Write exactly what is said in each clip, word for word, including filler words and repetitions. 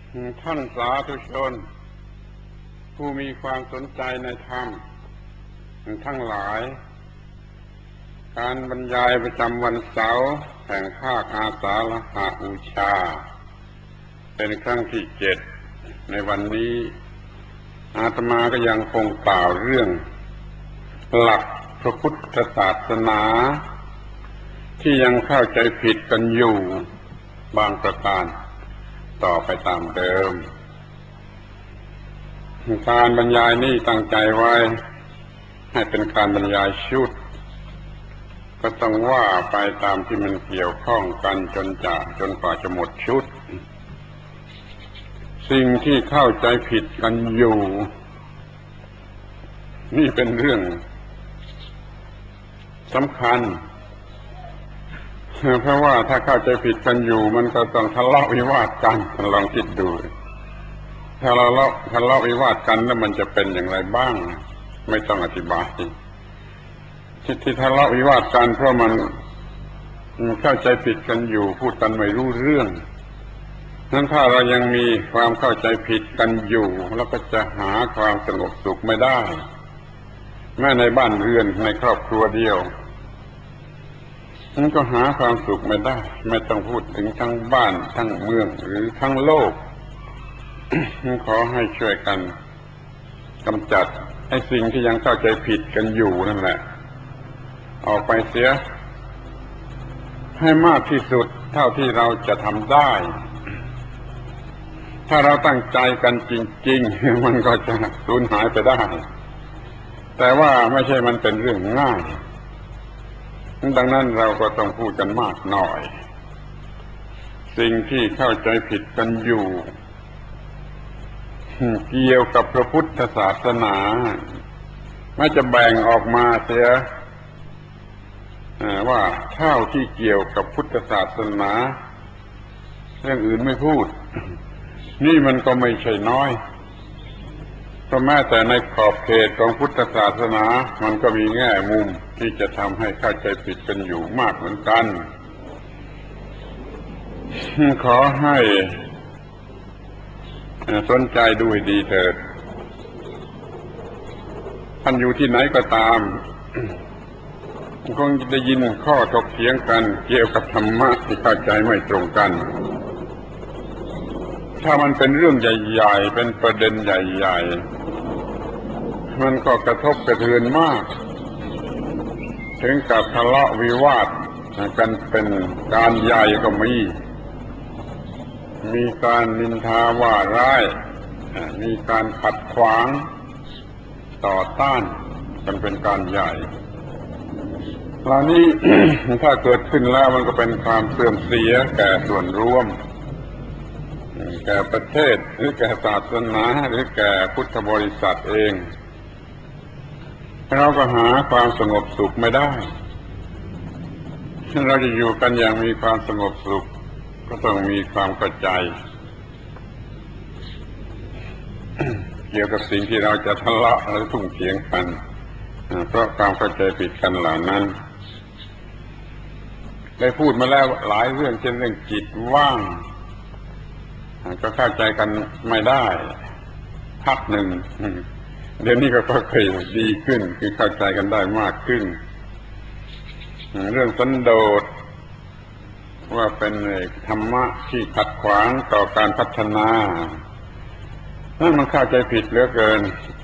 ท่านสาธุชนผู้มีความสนใจในธรรมทั้งหลายการบรรยายประจำวันเสาร์แห่งภาคอาสาฬหบูชาเป็นครั้งที่เจ็ดในวันนี้อาตมาก็ยังคงกล่าวเรื่องหลักพระพุทธศาสนาที่ยังเข้าใจผิดกันอยู่บางประการต่อไปตามเดิมการบรรยายนี้ตั้งใจไว้ให้เป็นการบรรยายชุดก็ต้องว่าไปตามที่มันเกี่ยวข้องกันจนจะจนกว่าจะหมดชุดสิ่งที่เข้าใจผิดกันอยู่นี่เป็นเรื่องสำคัญเพราะว่าถ้าเข้าใจผิดกันอยู่มันก็ต้องทะเลาะวิวาทกันลองคิดดูถ้าเราทะเลาะวิวาทกันแล้วมันจะเป็นอย่างไรบ้างไม่ต้องอธิบายที่ที่ทะเลาะวิวาทกันเพราะมันเข้าใจผิดกันอยู่พูดกันไม่รู้เรื่องนั้นถ้าเรายังมีความเข้าใจผิดกันอยู่แล้วก็จะหาความสงบสุขไม่ได้แม้ในบ้านเรือนในครอบครัวเดียวมันก็หาความสุขไม่ได้ไม่ต้องพูดถึงทั้งบ้านทั้งเมืองหรือทั้งโลก ขอให้ช่วยกันกำจัดไอ้สิ่งที่ยังเข้าใจผิดกันอยู่นั่นแหละออกไปเสียให้มากที่สุดเท่าที่เราจะทำได้ถ้าเราตั้งใจกันจริงๆมันก็จะสูญหายไปได้แต่ว่าไม่ใช่มันเป็นเรื่องง่ายดังนั้นเราก็ต้องพูดกันมากหน่อยสิ่งที่เข้าใจผิดกันอยู่เกี่ยวกับพระพุทธศาสนาไม่จะแบ่งออกมาเสียว่าเท่าที่เกี่ยวกับพุทธศาสนาเรื่องอื่นไม่พูดนี่มันก็ไม่ใช่น้อยเพราะแม้แต่ในขอบเขตของพุทธศาสนามันก็มีแง่มุมที่จะทำให้เข้าใจผิดกันอยู่มากเหมือนกันขอให้สนใจดูให้ดีเถิดท่านอยู่ที่ไหนก็ตามคงได้ยินข้อถกเถียงกันเกี่ยวกับธรรมะที่เข้าใจไม่ตรงกันถ้ามันเป็นเรื่องใหญ่ๆเป็นประเด็นใหญ่ๆมันก็กระทบกระเทือนมากถึงกับทะเลาะวิวาทกันเป็นการใหญ่ก็มีมีการนินทาว่าร้ายมีการขัดขวางต่อต้านกันเป็นการใหญ่คราวนี้ ถ้าเกิดขึ้นแล้วมันก็เป็นความเสื่อมเสียแก่ส่วนรวมแก่ประเทศหรือแก่ศาสนาหรือแก่พุทธบริษัทเองเราก็หาความสงบสุขไม่ได้เราจะอยู่กันอย่างมีความสงบสุขก็ต้องมีความเข้าใจ เกี่ยวกับสิ่งที่เราจะทะเลาะหรือทุ่งเถียงกันเพราะความเข้าใจผิดกันเหล่านั้นได้พูดมาแล้วหลายเรื่องเช่นเรื่องจิตว่างก็เข้าใจกันไม่ได้พักหนึ่งเดี๋ยวนี้ก็ค่อยๆดีขึ้นคือเข้าใจกันได้มากขึ้นเรื่องสันโดษว่าเป็นธรรมะที่ขัดขวางต่อการพัฒนานั่นมันเข้าใจผิดเหลือเกิน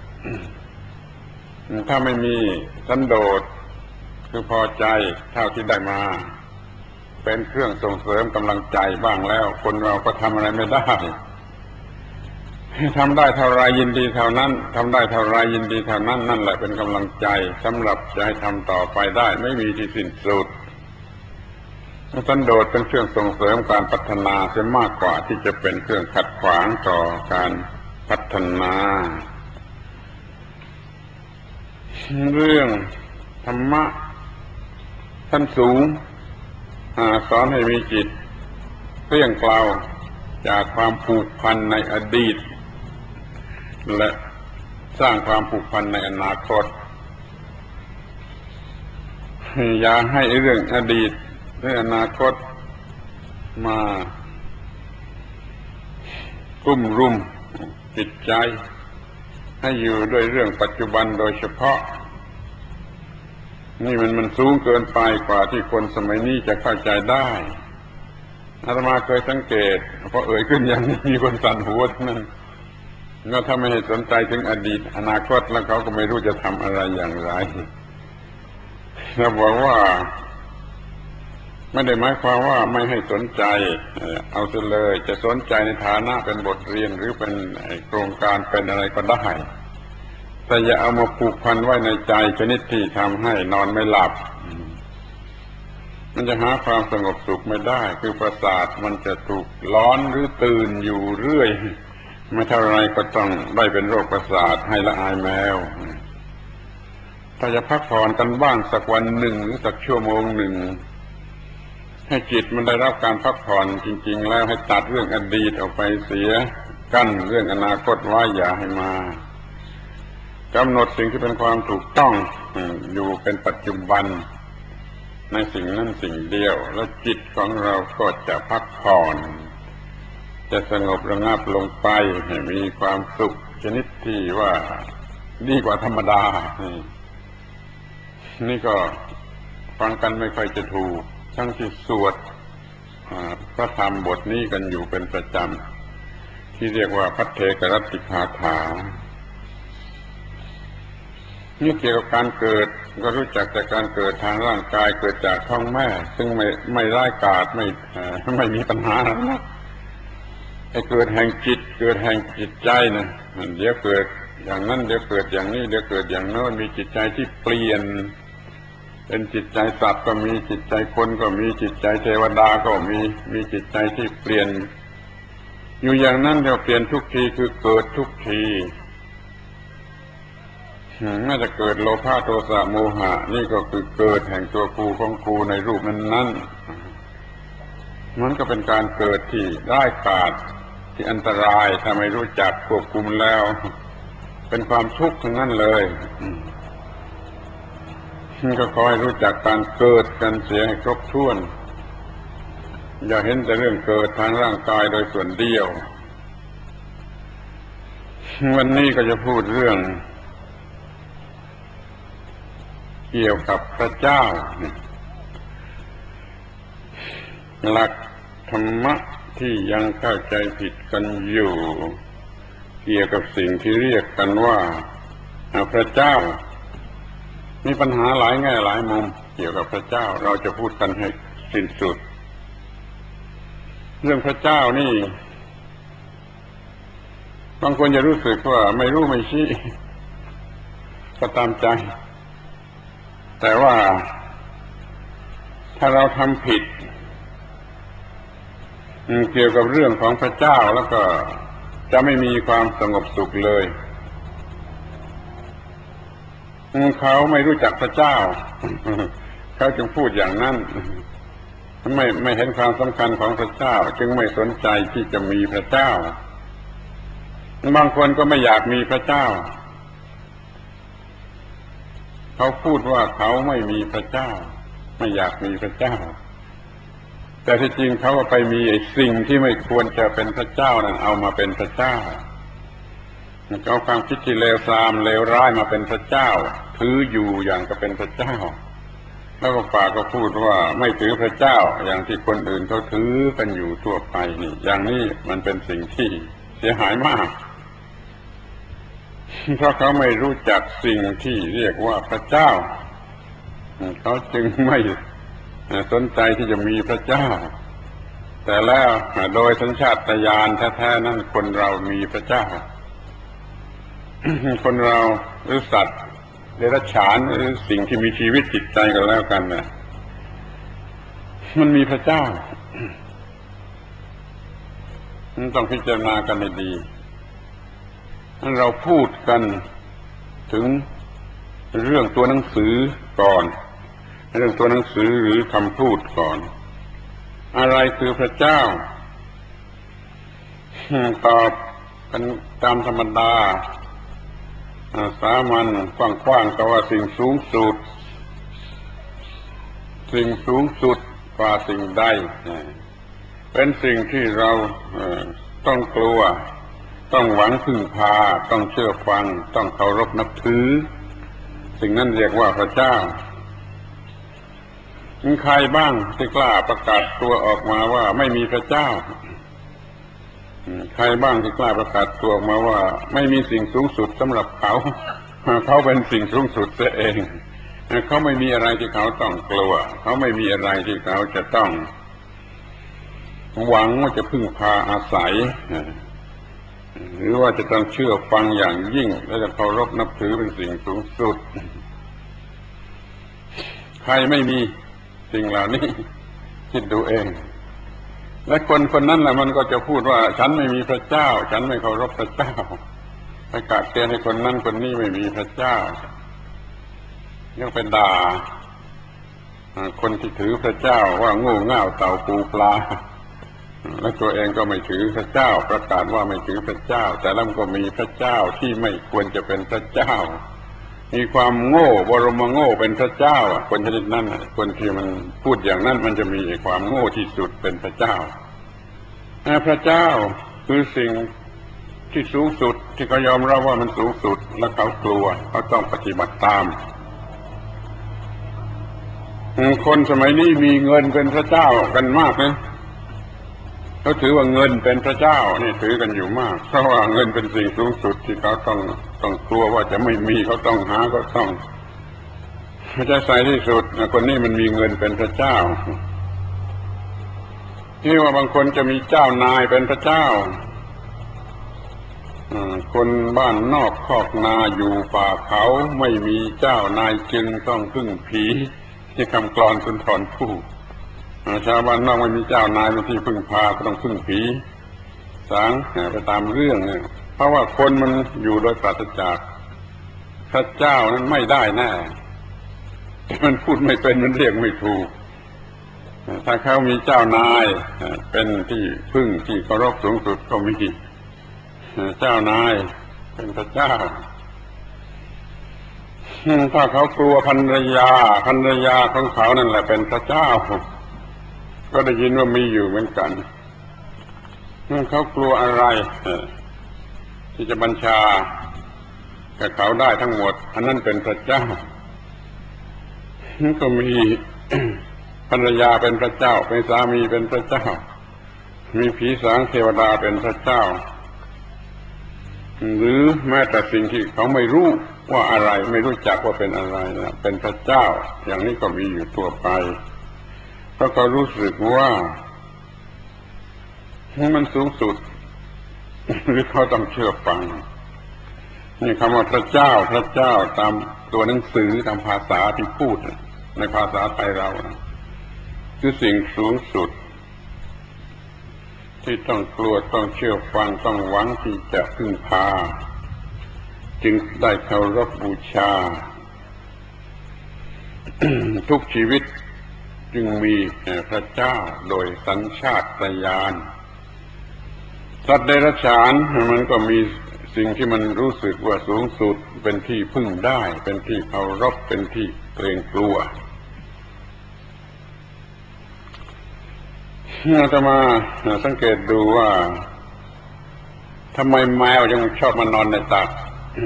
ถ้าไม่มีสันโดษคือพอใจเท่าที่ได้มาเป็นเครื่องส่งเสริมกำลังใจบ้างแล้วคนเราก็ทำอะไรไม่ได้ทำได้เท่าไรยินดีเท่านั้นทำได้เท่าไรยินดีเท่านั้นนั่นแหละเป็นกำลังใจสำหรับจะให้ทำต่อไปได้ไม่มีที่สิ้นสุดสันโดษเป็นเครื่องส่งเสริมการพัฒนาเสียมากกว่าที่จะเป็นเครื่องขัดขวางต่อการพัฒนาเรื่องธรรมะขั้นสูงสอนให้มีจิตเกลี้ยงเกลาจากความผูกพันในอดีตและสร้างความผูกพันในอนาคตอย่าให้เรื่องอดีตหรืออนาคตมากลุ่มรุมจิตใจให้อยู่ด้วยเรื่องปัจจุบันโดยเฉพาะนี่มันมันสูงเกินไปกว่าที่คนสมัยนี้จะเข้าใจได้อาตมาเคยสังเกตพอเอ่ยขึ้นอย่างนี้มีคนสั่นหัวทั้งนั้นก็ถ้าไม่ให้สนใจถึงอดีตอนาคตแล้วเขาก็ไม่รู้จะทำอะไรอย่างไรเราบอกว่าไม่ได้หมายความว่าไม่ให้สนใจเอาเสียเลยจะสนใจในฐานะเป็นบทเรียนหรือเป็นโครงการเป็นอะไรก็ได้แต่อย่าเอามาผูกพันไว้ในใจชนิดที่ทำให้นอนไม่หลับมันจะหาความสงบสุขไม่ได้คือประสาทมันจะถูกร้อนหรือตื่นอยู่เรื่อยไม่เท่าไรก็ต้องได้เป็นโรคประสาทให้ละอายแมวถ้าจะพักผ่อนกันบ้างสักวันหนึ่งหรือสักชั่วโมงหนึ่งให้จิตมันได้รับการพักผ่อนจริงๆแล้วให้ตัดเรื่องอดีตออกไปเสียกั้นเรื่องอนาคตไว้อย่าให้มากำหนดสิ่งที่เป็นความถูกต้องอยู่เป็นปัจจุบันในสิ่งนั้นสิ่งเดียวแล้วจิตของเราก็จะพักผ่อนจะสงบระงับลงไปให้มีความสุขชนิดที่ว่าดีกว่าธรรมดานี่ก็ฟังกันไม่ค่อยจะถูกทั้งที่สวดพระธรรมบทนี้กันอยู่เป็นประจำที่เรียกว่าพัทเทกรัตติคาถานี่เกี่ยวกับการเกิดก็รู้จักแต่การเกิดทางร่างกายเกิดจากท้องแม่ซึ่งไม่ไม่ร้ายกาจไม่ไม่มีปัญหานะไอ้เกิดแห่งจิตเกิดแห่งจิตใจนะเดี๋ยวเกิดอย่างนั้นเดี๋ยวเกิดอย่างนี้เดี๋ยวเกิดอย่างโน้นมีจิตใจที่เปลี่ยนเป็นจิตใจสัตว์ก็มีจิตใจคนก็มีจิตใจเทวดาก็มีมีจิตใจที่เปลี่ยนอยู่อย่างนั้นเดี๋ยวเปลี่ยนทุกทีคือเกิดทุกทีน่าจะเกิดโลภะโทสะโมหะนี่ก็คือเกิดแห่งตัวกูของกูในรูปนั้นๆมันก็เป็นการเกิดที่ร้ายกาจที่อันตรายถ้าไม่รู้จักควบคุมแล้วเป็นความทุกข์ทั้งนั้นเลยก็ขอให้รู้จักการเกิดกันเสียให้ครบถ้วนอย่าเห็นแต่เรื่องเกิดทางร่างกายโดยส่วนเดียววันนี้ก็จะพูดเรื่องเกี่ยวกับพระเจ้าหลักธรรมะที่ยังเข้าใจผิดกันอยู่เกี่ยวกับสิ่งที่เรียกกันว่าพระเจ้ามีปัญหาหลายแง่หลายมุมเกี่ยวกับพระเจ้าเราจะพูดกันให้สิ้นสุดเรื่องพระเจ้านี่บางคนจะรู้สึกว่าไม่รู้ไม่ชี้ก็ตามใจแต่ว่าถ้าเราทำผิดเกี่ยวกับเรื่องของพระเจ้าแล้วก็จะไม่มีความสงบสุขเลยเขาไม่รู้จักพระเจ้าเขาจึงพูดอย่างนั้นไม่ไม่เห็นความสำคัญของพระเจ้าจึงไม่สนใจที่จะมีพระเจ้าบางคนก็ไม่อยากมีพระเจ้าเขาพูดว่าเขาไม่มีพระเจ้าไม่อยากมีพระเจ้าแต่ที่จริงเขาก็ไปมีไอ้สิ่งที่ไม่ควรจะเป็นพระเจ้านั้นเอามาเป็นพระเจ้าเอาความคิดที่เลวทรามเลวร้ายมาเป็นพระเจ้าถืออยู่อย่างก็เป็นพระเจ้าแล้วก็ปากก็พูดว่าไม่ถือพระเจ้าอย่างที่คนอื่นเขาถือกันอยู่ทั่วไปนี่อย่างนี้มันเป็นสิ่งที่เสียหายมากเพราะเขาไม่รู้จักสิ่งที่เรียกว่าพระเจ้าเขาจึงไม่สนใจที่จะมีพระเจ้าแต่แล้วโดยสัญชาตญาณแท้ๆนั้นคนเรามีพระเจ้าคนเราหรือสัตว์เดรัจฉานหรือสิ่งที่มีชีวิตจิตใจกันแล้วกันน่ะมันมีพระเจ้ามันต้องพิจารณากันให้ดีเราพูดกันถึงเรื่องตัวหนังสือก่อนเรื่องตัวหนังสือหรือคำพูดก่อนอะไรคือพระเจ้าตอบกันตามธรรมดาสามัญกว้างๆก็ว่าสิ่งสูงสุดสิ่งสูงสุดกว่าสิ่งใดเป็นสิ่งที่เราต้องกลัวต้องหวังพึ่งพาต้องเชื่อฟังต้องเคารพนับถือสิ่งนั้นเรียกว่าพระเจ้ามีใครบ้างที่กล้าประกาศตัวออกมาว่าไม่มีพระเจ้าใครบ้างที่กล้าประกาศตัวออกมาว่าไม่มีสิ่งสูงสุดสำหรับเขาเขาเป็นสิ่งสูงสุดเสียเองเขาไม่มีอะไรที่เขาต้องกลัวเขาไม่มีอะไรที่เขาจะต้องหวังว่าจะพึ่งพาอาศัยหรือว่าจะต้องเชื่อฟังอย่างยิ่งและจะเคารพนับถือเป็นสิ่งสูงสุดใครไม่มีสิ่งเหล่านี้คิดดูเองและคนคนนั้นแหละมันก็จะพูดว่าฉันไม่มีพระเจ้าฉันไม่เคารพพระเจ้าประกาศเตือนให้คนนั้นคนนี้ไม่มีพระเจ้ายังเป็นด่าคนที่ถือพระเจ้าว่าโง่เง่าเต่าปูปลาและตัวเองก็ไม่ถือพระเจ้าประกาศว่าไม่ถือพระเจ้าแต่แล้วก็มีพระเจ้าที่ไม่ควรจะเป็นพระเจ้ามีความโง่บรมโง่เป็นพระเจ้าคนชนิดนั้นคนที่มันพูดอย่างนั้นมันจะมีความโง่ที่สุดเป็นพระเจ้าพระเจ้าคือสิ่งที่สูงสุดที่เขายอมรับว่ามันสูงสุดและเขากลัวเขาต้องปฏิบัติตามคนสมัยนี้มีเงินเป็นพระเจ้ากันมากนะเขาถือว่าเงินเป็นพระเจ้านี่ถือกันอยู่มากเพราะว่าเงินเป็นสิ่งสูงสุดที่เขาต้องต้องกลัวว่าจะไม่มีเขาต้องหาเขาต้องไม่ใช่ใส่ที่สุดคนนี้มันมีเงินเป็นพระเจ้าที่ว่าบางคนจะมีเจ้านายเป็นพระเจ้าคนบ้านนอกคอกนาอยู่ป่าเขาไม่มีเจ้านายจึงต้องพึ่งผีที่คำกลอนสุนทรภู่ชาวบ้านนอกไม่มีเจ้านายเป็นที่พึ่งพาก็ต้องพึ่งผีสางไปตามเรื่องเนี่ยเพราะว่าคนมันอยู่โดยปราศจากพระเจ้านั้นไม่ได้แน่มันพูดไม่เป็นมันเรียกไม่ถูกถ้าเขามีเจ้านายเป็นที่พึ่งที่เคารพสูงสุดก็มีเจ้านายเป็นพระเจ้าถ้าเขากลัวภรรยาภรรยาของเขานั่นแหละเป็นพระเจ้าก็ได้ยินว่ามีอยู่เหมือนกันเขากลัวอะไรที่จะบัญชากับเขาได้ทั้งหมดอันนั้นเป็นพระเจ้าก็มีภรรยาเป็นพระเจ้าเป็นสามีเป็นพระเจ้ามีผีสางเทวดาเป็นพระเจ้าหรือแม้แต่สิ่งที่เขาไม่รู้ว่าอะไรไม่รู้จักว่าเป็นอะไรนะเป็นพระเจ้าอย่างนี้ก็มีอยู่ทั่วไปเพราะเขารู้สึกว่ามันสูงสุดหรือเขาต้องเชื่อฟังนี่คำว่าพระเจ้าพระเจ้าตามตัวหนังสือตามภาษาที่พูดในภาษาไทยเราคือสิ่งสูงสุดที่ต้องกลัวต้องเชื่อฟังต้องหวังที่จะพึ่งพาจึงได้เคารพบูชา ทุกชีวิตจึงมีพระเจ้าโดยสัญชาตญาณสัตว์เดรัจฉานมันก็มีสิ่งที่มันรู้สึกว่าสูงสุดเป็นที่พึ่งได้เป็นที่เคารพเป็นที่เกรงกลัวอาตมาสังเกตดูว่าทำไมแมวยังชอบมานอนในตัก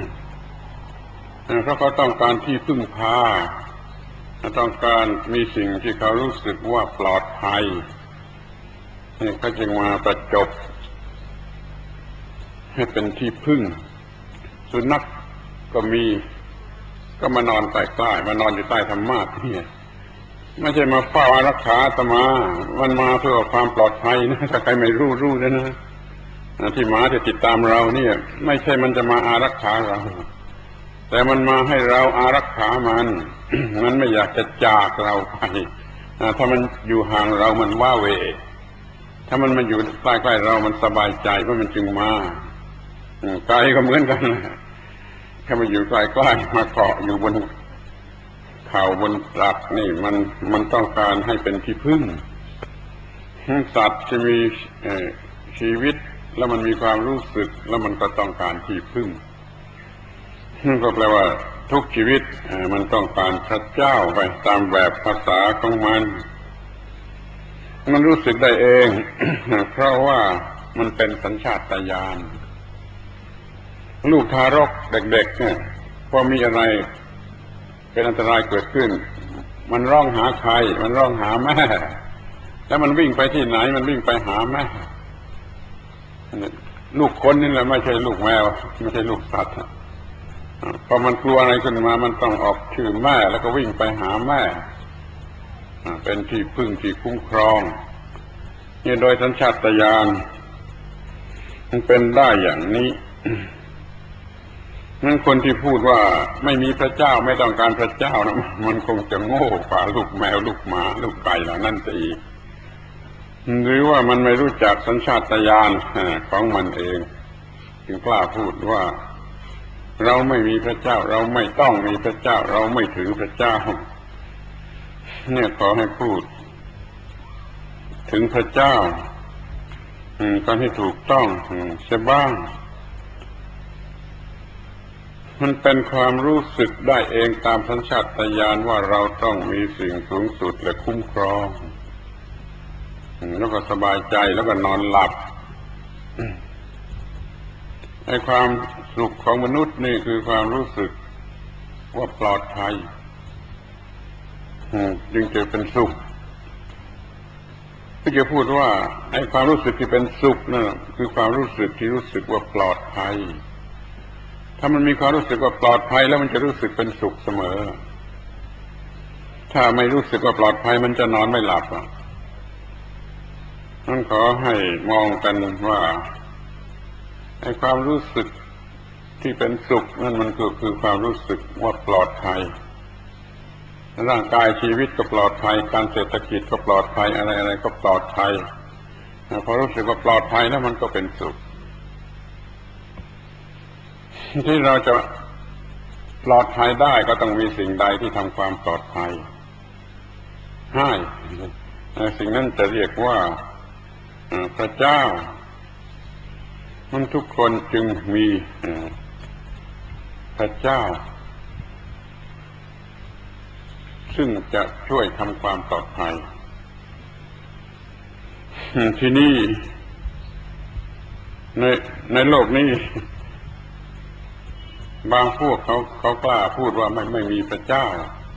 เพราะเขาต้องการที่พึ่งพาต้องการมีสิ่งที่เขารู้สึกว่าปลอดภัยนี่เขาจึงมาประจบให้เป็นที่พึ่งสุนัขก็มีก็มานอนใกล้ๆมานอนอยู่ใต้ธรรมะนี่ไม่ใช่มาเฝ้าอารักขาอาตมามันมาเพื่อความปลอดภัยนะถ้าใครไม่รู้รู้นะนะที่หมาจะติดตามเราเนี่ยไม่ใช่มันจะมาอารักขาเราแต่มันมาให้เราอารักขามัน มันไม่อยากจะจากเราไปถ้ามันอยู่ห่างเรามันว้าเหวถ้ามันมาอยู่ใกล้ๆเรามันสบายใจเพราะมันจึงมาไก่ก็เหมือนกันถ้ามันอยู่ใกล้ๆมาเกาะอยู่บนเข่าบนตักนี่มันมันต้องการให้เป็นที่พึ่งสัตว์ที่มีชีวิตแล้วมันมีความรู้สึกแล้วมันก็ต้องการที่พึ่งก็แปลว่าทุกชีวิตมันต้องการพระเจ้าไปตามแบบภาษาของมันมันรู้สึกได้เองเพราะว่ามันเป็นสัญชาตญาณลูกทารกเด็กๆเนี่ยพอมีอะไรเป็นอันตรายเกิดขึ้นมันร้องหาใครมันร้องหาแม่แล้วมันวิ่งไปที่ไหนมันวิ่งไปหาแม่ลูกคนนี่แหละไม่ใช่ลูกแมวไม่ใช่ลูกสัตว์พอมันกลัวอะไรขึ้นมามันต้องออกชื่อแม่แล้วก็วิ่งไปหาแม่เป็นที่พึ่งที่คุ้มครองนี่โดยสัญชาตญาณมันเป็นได้อย่างนี้นั้นคนที่พูดว่าไม่มีพระเจ้าไม่ต้องการพระเจ้านะมันคงจะโง่กว่าลูกแมวลูกหมาลูกไก่เหล่านั้นซะอีกหรือว่ามันไม่รู้จักสัญชาตญาณของมันเองจึงกล้าพูดว่าเราไม่มีพระเจ้าเราไม่ต้องมีพระเจ้าเราไม่ถือพระเจ้าเนี่ยขอให้พูดถึงพระเจ้าการให้ถูกต้องเสียบ้างมันเป็นความรู้สึกได้เองตามสัญชาตญาณว่าเราต้องมีสิ่งสูงสุดและคุ้มครองแล้วก็สบายใจแล้วก็นอนหลับไอ้ความสุขของมนุษย์นี่คือความรู้สึกว่าปลอดภัยจึงจะเป็นสุขที่จะพูดว่าไอ้ความรู้สึกที่เป็นสุขนั่นคือความรู้สึกที่รู้สึกว่าปลอดภัยถ้ามันมีความรู้สึกว่าปลอดภัยแล้วมันจะรู้สึกเป็นสุขเสมอถ้าไม่รู้สึกว่าปลอดภัยมันจะนอนไม่หลับอ่ะนั่นขอให้มองกันว่าไอ้ความรู้สึกที่เป็นสุขนั่นมันก็คือความรู้สึกว่าปลอดภัยร่างกายชีวิตก็ปลอดภัยการเศรษฐกิจก็ปลอดภัยอะไรอะไรก็ปลอดภัยพอรู้สึกว่าปลอดภัยแล้วมันก็เป็นสุขที่เราจะปลอดภัยได้ก็ต้องมีสิ่งใดที่ทำความปลอดภัยให้สิ่งนั้นจะเรียกว่าพระเจ้ามันทุกคนจึงมีพระเจ้าซึ่งจะช่วยทำความปลอดภัยที่นี่ในในโลกนี้บางพวกเขาเขากล้าพูดว่าไม่ไม่มีพระเจ้า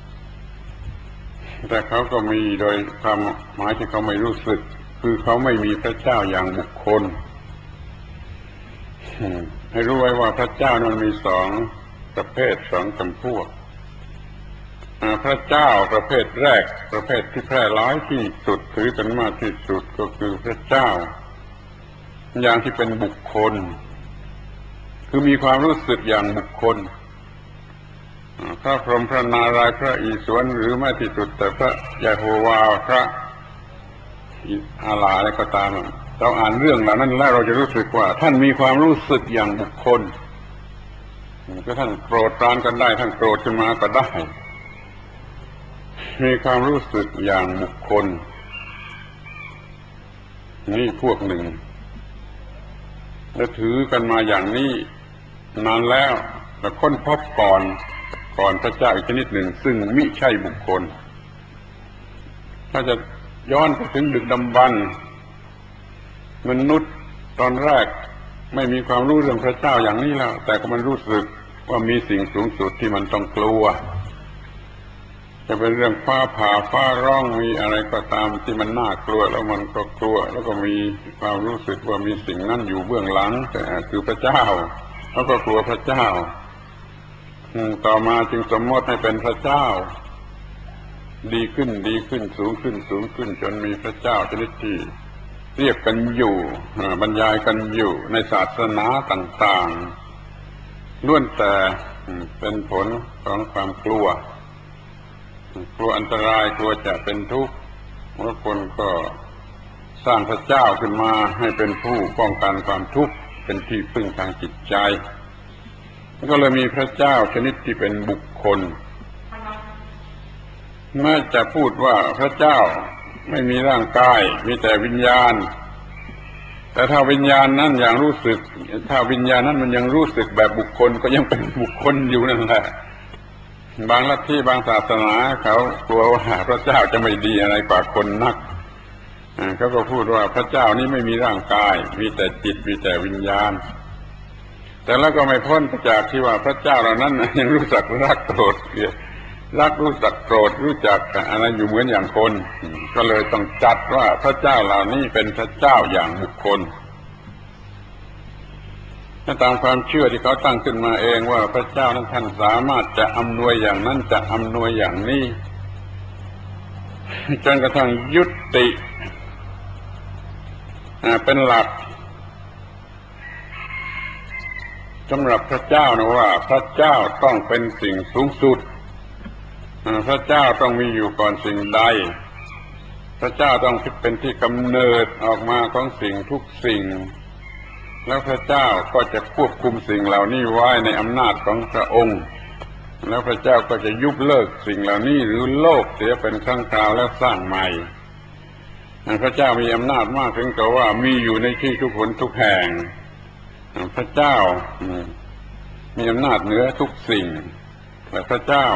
แต่เขาก็มีโดยความหมายที่เขาไม่รู้สึกคือเขาไม่มีพระเจ้าอย่างบุคคลให้รู้ไว้ว่าพระเจ้านั้นมีสองประเภทสองจำพวกพระเจ้าประเภทแรกประเภทที่แพร่หลายที่สุดถือกันมากที่สุดก็คือพระเจ้าอย่างที่เป็นบุคคลคือมีความรู้สึกอย่างบุคคลพระพรหมพระนารายณ์พระอิศวรหรือแม้ที่สุดแต่พระยะโฮวาพระอาลาอะไรก็ตามเราอ่านเรื่องเหล่านั้นแล้วเราจะรู้สึกว่าท่านมีความรู้สึกอย่างบุคคลก็ท่านโกรธปรานกันได้ท่านโกรธขึ้นมาก็ได้มีความรู้สึกอย่างบุคคลนี่พวกหนึ่งและถือกันมาอย่างนี้นานแล้วแต่ค้นพบก่อนก่อนพระเจ้าอีกชนิดหนึ่งซึ่งมิใช่บุคคลถ้าจะย้อนไปถึงดึกดำบรรพ์มนุษย์ตอนแรกไม่มีความรู้เรื่องพระเจ้าอย่างนี้แล้วแต่ก็มันรู้สึกว่ามีสิ่งสูงสุดที่มันต้องกลัวจะเป็นเรื่องฟ้าผ่าฟ้าร้องมีอะไรก็ตามที่มันน่ากลัวแล้วมันก็กลัวแล้วก็มีความรู้สึกว่ามีสิ่งนั้นอยู่เบื้องหลังคือพระเจ้าแล้วก็กลัวพระเจ้าต่อมาจึงสมมติให้เป็นพระเจ้าดีขึ้นดีขึ้นสูงขึ้นสูงขึ้นจนมีพระเจ้าชนิดที่เรียกกันอยู่บรรยายกันอยู่ในศาสนาต่างๆล้วนแต่เป็นผลของความกลัวกลัวอันตรายกลัวจะเป็นทุกข์แล้วคนก็สร้างพระเจ้าขึ้นมาให้เป็นผู้ป้องกันความทุกข์เป็นที่พึ่งทางจิตใจก็เลยมีพระเจ้าชนิดที่เป็นบุคคลแม้จะพูดว่าพระเจ้าไม่มีร่างกายมีแต่วิญญาณแต่ถ้าวิญญาณนั้นอย่างรู้สึกถ้าวิญญาณนั้นมันยังรู้สึกแบบบุคคลก็ยังเป็นบุคคลอยู่นั่นแหละบางลัทธิบางศาสนาเขากลัวว่าพระเจ้าจะไม่ดีอะไรกว่าคนนักเขาก็พูดว่าพระเจ้านี้ไม่มีร่างกายมีแต่จิตมีแต่วิญญาณแต่แล้วก็ไม่พ้นจากที่ว่าพระเจ้าเหล่านั้นยังรู้จักรักโกรธรักรู้จักโกรธรู้จักอะไรอยู่เหมือนอย่างคนก็เลยต้องจัดว่าพระเจ้าเหล่านี้เป็นพระเจ้าอย่างบุคคลถ้าตามความเชื่อที่เขาตั้งขึ้นมาเองว่าพระเจ้านั้นท่านสามารถจะอำนวยอย่างนั้นจะอำนวยอย่างนี้จนกระทั่งยุติเป็นหลักสำหรับพระเจ้านะว่าพระเจ้าต้องเป็นสิ่งสูงสุดพระเจ้าต้องมีอยู่ก่อนสิ่งใดพระเจ้าต้องเป็นที่กำเนิดออกมาของสิ่งทุกสิ่งแล้วพระเจ้าก็จะควบคุมสิ่งเหล่านี้ไว้ในอำนาจของพระองค์แล้วพระเจ้าก็จะยุบเลิกสิ่งเหล่านี้หรือโลกเสียเป็นครั้งคราวแล้วสร้างใหม่พระเจ้ามีอำนาจมากถึงกับว่ามีอยู่ในที่ทุกคนทุกแห่งพระเจ้ามีอำนาจเหนือทุกสิ่งและพระเจ้า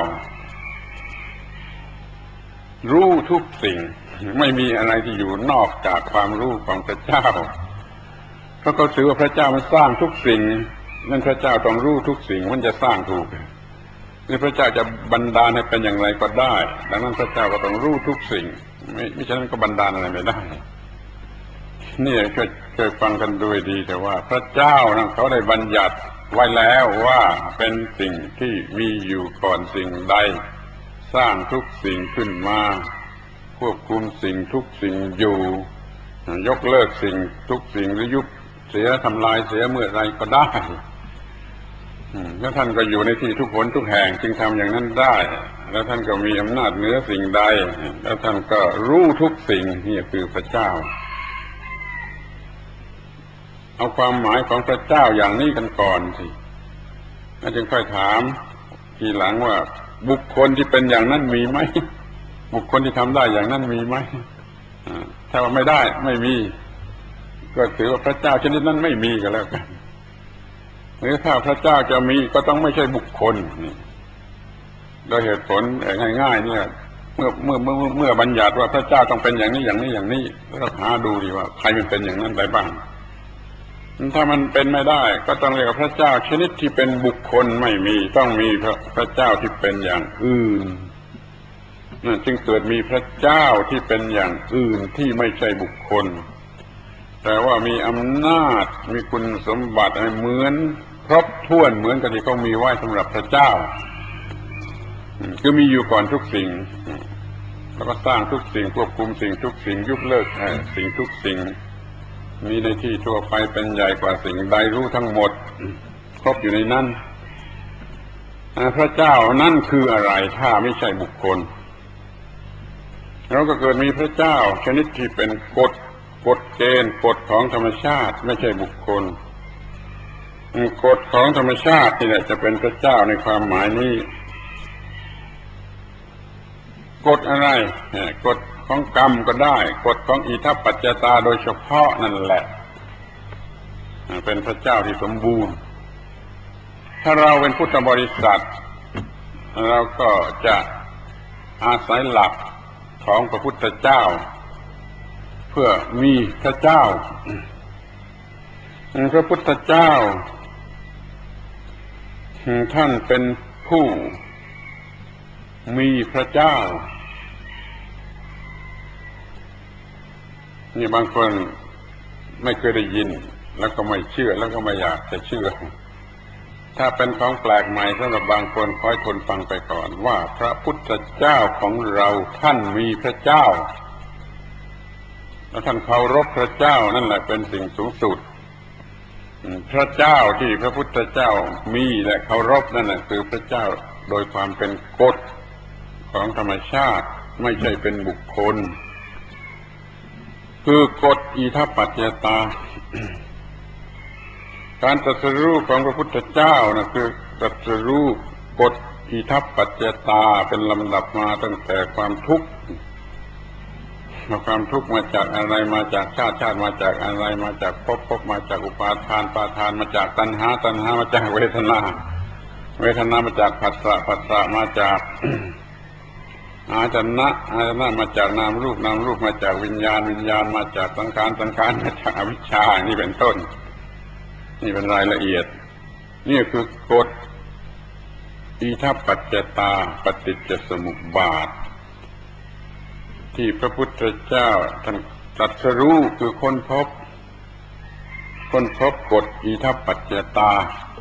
รู้ทุกสิ่งไม่มีอะไรที่อยู่นอกจากความรู้ของพระเจ้าเพราะเขาถือว่าพระเจ้ามันสร้างทุกสิ่งนั่นพระเจ้าต้องรู้ทุกสิ่งมันจะสร้างถูกนี่พระเจ้าจะบันดาลให้เป็นอย่างไรก็ได้ดังนั้นพระเจ้าก็ต้องรู้ทุกสิ่งไม่ไม่ฉะนั้นก็บันดาลอะไรไม่ได้นี่เคยเคยฟังกันด้วยดีแต่ว่าพระเจ้านั้นเขาได้บัญญัติไว้แล้วว่าเป็นสิ่งที่มีอยู่ก่อนสิ่งใดสร้างทุกสิ่งขึ้นมาควบคุมสิ่งทุกสิ่งอยู่ยกเลิกสิ่งทุกสิ่งหรือยุบเสียทำลายเสียเมื่อไรก็ได้แล้วท่านก็อยู่ในที่ทุกคนทุกแห่งจึงทำอย่างนั้นได้แล้วท่านก็มีอำนาจเหนือสิ่งใดแล้วท่านก็รู้ทุกสิ่งนี่คือพระเจ้าเอาความหมายของพระเจ้าอย่างนี้กันก่อนสิแล้วจึงค่อยถามทีหลังว่าบุคคลที่เป็นอย่างนั้นมีไหมบุคคลที่ทำได้อย่างนั้นมีไหมถ้าว่าไม่ได้ไม่มีก็ถือว่าพระเจ้าชนิดนั้นไม่มีก็แล้วกันหรือถ้าพระเจ้าจะมีก็ต้องไม่ใช่บุคคลนี่โดยเหตุผลง่ายๆเนี่ยเมื่อเมื่อเมื่อเมื่อบัญญัติว่าพระเจ้าต้องเป็นอย่างนี้อย่างนี้อย่างนี้แล้วหาดูดีว่าใครมันเป็นอย่างนั้นได้บ้างถ้ามันเป็นไม่ได้ก็ต้องเรียกว่าพระเจ้าชนิดที่เป็นบุคคลไม่มีต้องมีพระพระเจ้าที่เป็นอย่างอื่นนั่นจึงเกิดมีพระเจ้าที่เป็นอย่างอื่นที่ไม่ใช่บุคคลแต่ว่ามีอำนาจมีคุณสมบัติเหมือนครบถ้วนเหมือนกับที่เขามีไว้สำหรับพระเจ้าคือมีอยู่ก่อนทุกสิ่งแล้วก็สร้างทุกสิ่งควบคุมสิ่งทุกสิ่งยุบเลิกสิ่งทุกสิ่งมีในที่ทั่วไปเป็นใหญ่กว่าสิ่งใดรู้ทั้งหมดครบอยู่ในนั้นพระเจ้านั่นคืออะไรถ้าไม่ใช่บุคคลเราก็เกิดมีพระเจ้าชนิดที่เป็นกฎกฎเกณฑ์กฎของธรรมชาติไม่ใช่บุคคลกฎของธรรมชาตินี่แหละจะเป็นพระเจ้าในความหมายนี้กฎอะไรกฎของกรรมก็ได้กฎของอิทัปปัจจตาโดยเฉพาะนั่นแหละเป็นพระเจ้าที่สมบูรณ์ถ้าเราเป็นพุทธบริษัทเราก็จะอาศัยหลักของพระพุทธเจ้าเพื่อมีพระเจ้าพระพุทธเจ้าท่านเป็นผู้มีพระเจ้านี่บางคนไม่เคยได้ยินแล้วก็ไม่เชื่อแล้วก็ไม่อยากจะเชื่อถ้าเป็นของแปลกใหม่สำหรับบางคนขอให้คนฟังไปก่อนว่าพระพุทธเจ้าของเราท่านมีพระเจ้าแล้วท่านเคารพพระเจ้านั่นแหละเป็นสิ่งสูงสุดพระเจ้าที่พระพุทธเจ้ามีและเคารพนั่นแหละคือพระเจ้าโดยความเป็นกฎของธรรมชาติไม่ใช่เป็นบุคคลคือกฎอิทัปปัจจตาการตรัสรู้ของพระพุทธเจ้านะคือตรัสรู้กฎอิทัปปัจจตาเป็นลำดับมาตั้งแต่ความทุกข์ความทุกข์มาจากอะไรมาจากชาติชาติมาจากอะไรมาจากภพภพมาจากอุปาทานอุปาทานมาจากตัณหาตัณหามาจากเวทนาเวทนามาจากผัสสะผัสสะมาจากอาจนะอาจนะมาจากนามรูปนามรูปมาจากวิญญาณวิญญาณมาจากสังขารสังขารมาจากอวิชชานี่เป็นต้นนี่เป็นรายละเอียดนี่คือกฎอิทัปปัจจตาปฏิจจสมุปบาทที่พระพุทธเจ้าท่านตรัสรู้คือค้นพบค้นพบกฎอิทัปปัจจตา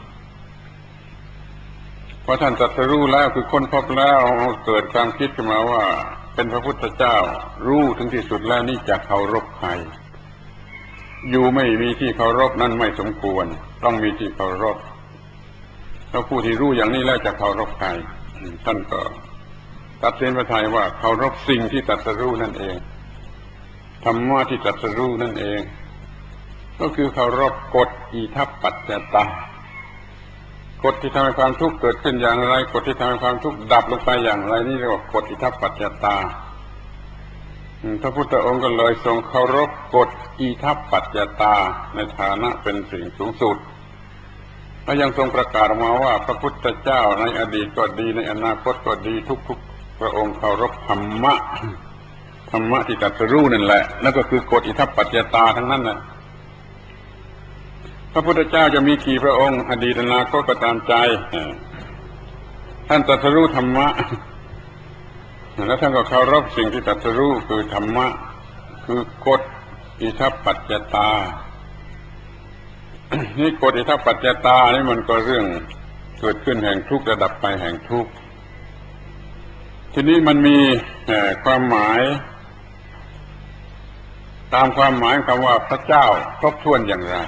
พอท่านตรัสรู้แล้วคือค้นพบแล้วเกิดความคิดขึ้นมาว่าเป็นพระพุทธเจ้ารู้ถึงที่สุดแล้วนี่จะเคารพใครอยู่ไม่มีที่เคารพนั้นไม่สมควรต้องมีที่เคารพถ้าผู้ที่รู้อย่างนี้แล้วจะเคารพใครท่านก็ตัดสินพระทัยว่าเคารพสิ่งที่ตรัสรู้นั่นเองธรรมะที่ตรัสรู้นั่นเองก็คือเคารพกฎอิทัปปัจจตากฎที่ทำให้ความทุกข์เกิดขึ้นอย่างไรกฎที่ทำให้ความทุกข์ดับลงไปอย่างไรนี่เรียกว่ากฎอิทัปปัจจตาพระพุทธองค์ก็เลยทรงเคารพกฎอิทัปปัจจตาในฐานะเป็นสิ่งสูงสุดและยังทรงประกาศออกมาว่าพระพุทธเจ้าในอดีตก็ดีในอนาคตก็ดีทุกๆพระองค์เคารพธรรมะธรรมะที่ตรัสรู้นั่นแหละนั่นก็คือกฎอิทัปปัจจตาทั้งนั้นแหละพระพุทธเจ้าจะมีกี่พระองค์อดีตอนาคตก็ตามใจท่านตรัสรู้ธรรมะแล้วท่านก็เคารพสิ่งที่ตรัสรู้คือธรรมะคือกฎอิทัปปัจจตานี่กฎอิทัปปัจจตานี่มันก็เรื่องเกิดขึ้นแห่งทุกข์ระดับไปแห่งทุกข์ทีนี้มันมีความหมายตามความหมายคำว่าพระเจ้าครบถ้วนอย่างไร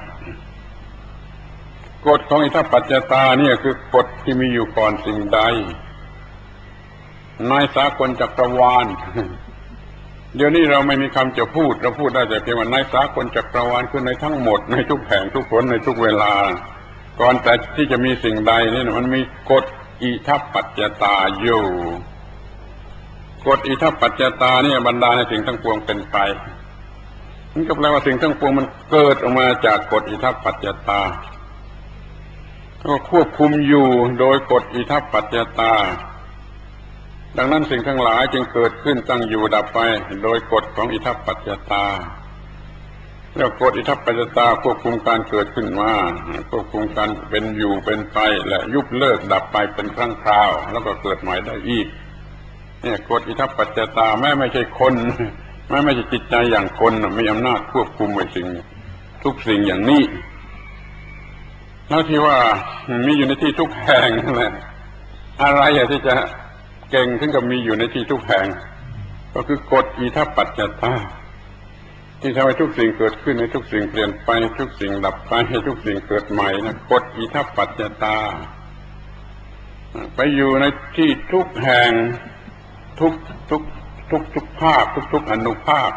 กฎของอิทัปปัจจตาเนี่ยคือกฎที่มีอยู่ก่อนสิ่งใดในสากลจักรวาลเดี๋ยวนี้เราไม่มีคำจะพูดเราพูดได้แต่เพียงว่าในสากลจักรวาลคือในทั้งหมดในทุกแห่งทุกคนในทุกเวลาก่อนแต่ที่จะมีสิ่งใดนี่มันมีกฎอิทัปปัจจตาอยู่กฎอิทัปปัจจตานี่บรรดาในสิ่งทั้งปวงเป็นไปนั่นก็แปลว่าสิ่งทั้งปวงมันเกิดออกมาจากกฎอิทัปปัจจตาก็ควบคุมอยู่โดยกฎอิทัปปัจจตาดังนั้นสิ่งทั้งหลายจึงเกิดขึ้นตั้งอยู่ดับไปโดยกฎของอิทัปปัจจตาแล้วกฎอิทัปปัจจตาควบคุมการเกิดขึ้นมาควบคุมการเป็นอยู่เป็นไปและยุบเลิกดับไปเป็นครั้งคราวแล้วก็เกิดใหม่ได้อีกเนี่ยกฎอิทัปปัจจตาแม้ไม่ใช่คนแม้ไม่ใช่จิตใจอย่างคนมีอำนาจควบคุมไว้สิ่งทุกสิ่งอย่างนี้แล้วที่ว่ามีอยู่ในที่ทุกแห่งนั่นแหละอะไรที่จะเก่งถึงกับมีอยู่ในที่ทุกแห่งก็คือกฎอิทัปปัจจตาที่ทำให้ทุกสิ่งเกิดขึ้นให้ทุกสิ่งเปลี่ยนไปทุกสิ่งดับไปให้ทุกสิ่งเกิดใหม่นะกฎอิทัปปัจจตาไปอยู่ในที่ทุกแห่งทุกทุกทุกทุกภาคทุกทุกอนุภาค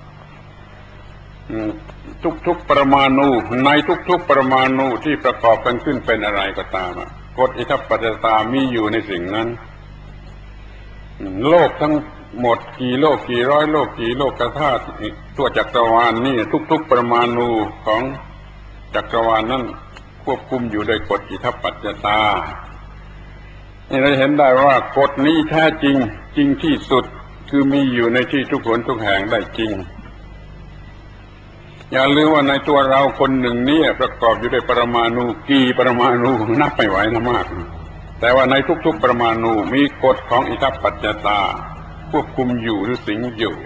ทุกทุกปรมาณูในทุกทุกปรมาณูที่ประกอบกันขึ้นเป็นอะไรก็ตามกฎอิทัปปัจจตามีอยู่ในสิ่งนั้นโลกทั้งหมดกี่โลกกี่ร้อยโลกกี่โลกธาตุตัวจักรวาลนี่ทุกๆปรมาณูของจักรวาลนั้นควบคุมอยู่โดยกฎอิทัปปัจจตานี่เราเห็นได้ว่ากฎนี้แท้จริงจริงที่สุดคือมีอยู่ในที่ทุกคนทุกแห่งได้จริงอย่าลืมว่าในตัวเราคนหนึ่งนี้ประกอบอยู่ด้วยปรมาณูกี่ปรมาณูนับไม่ไหวนะมากแต่ว่าในทุกๆปรมาณูมีกฎของอิทัปปัจจตาควบคุมอยู่หรือสิงอยู่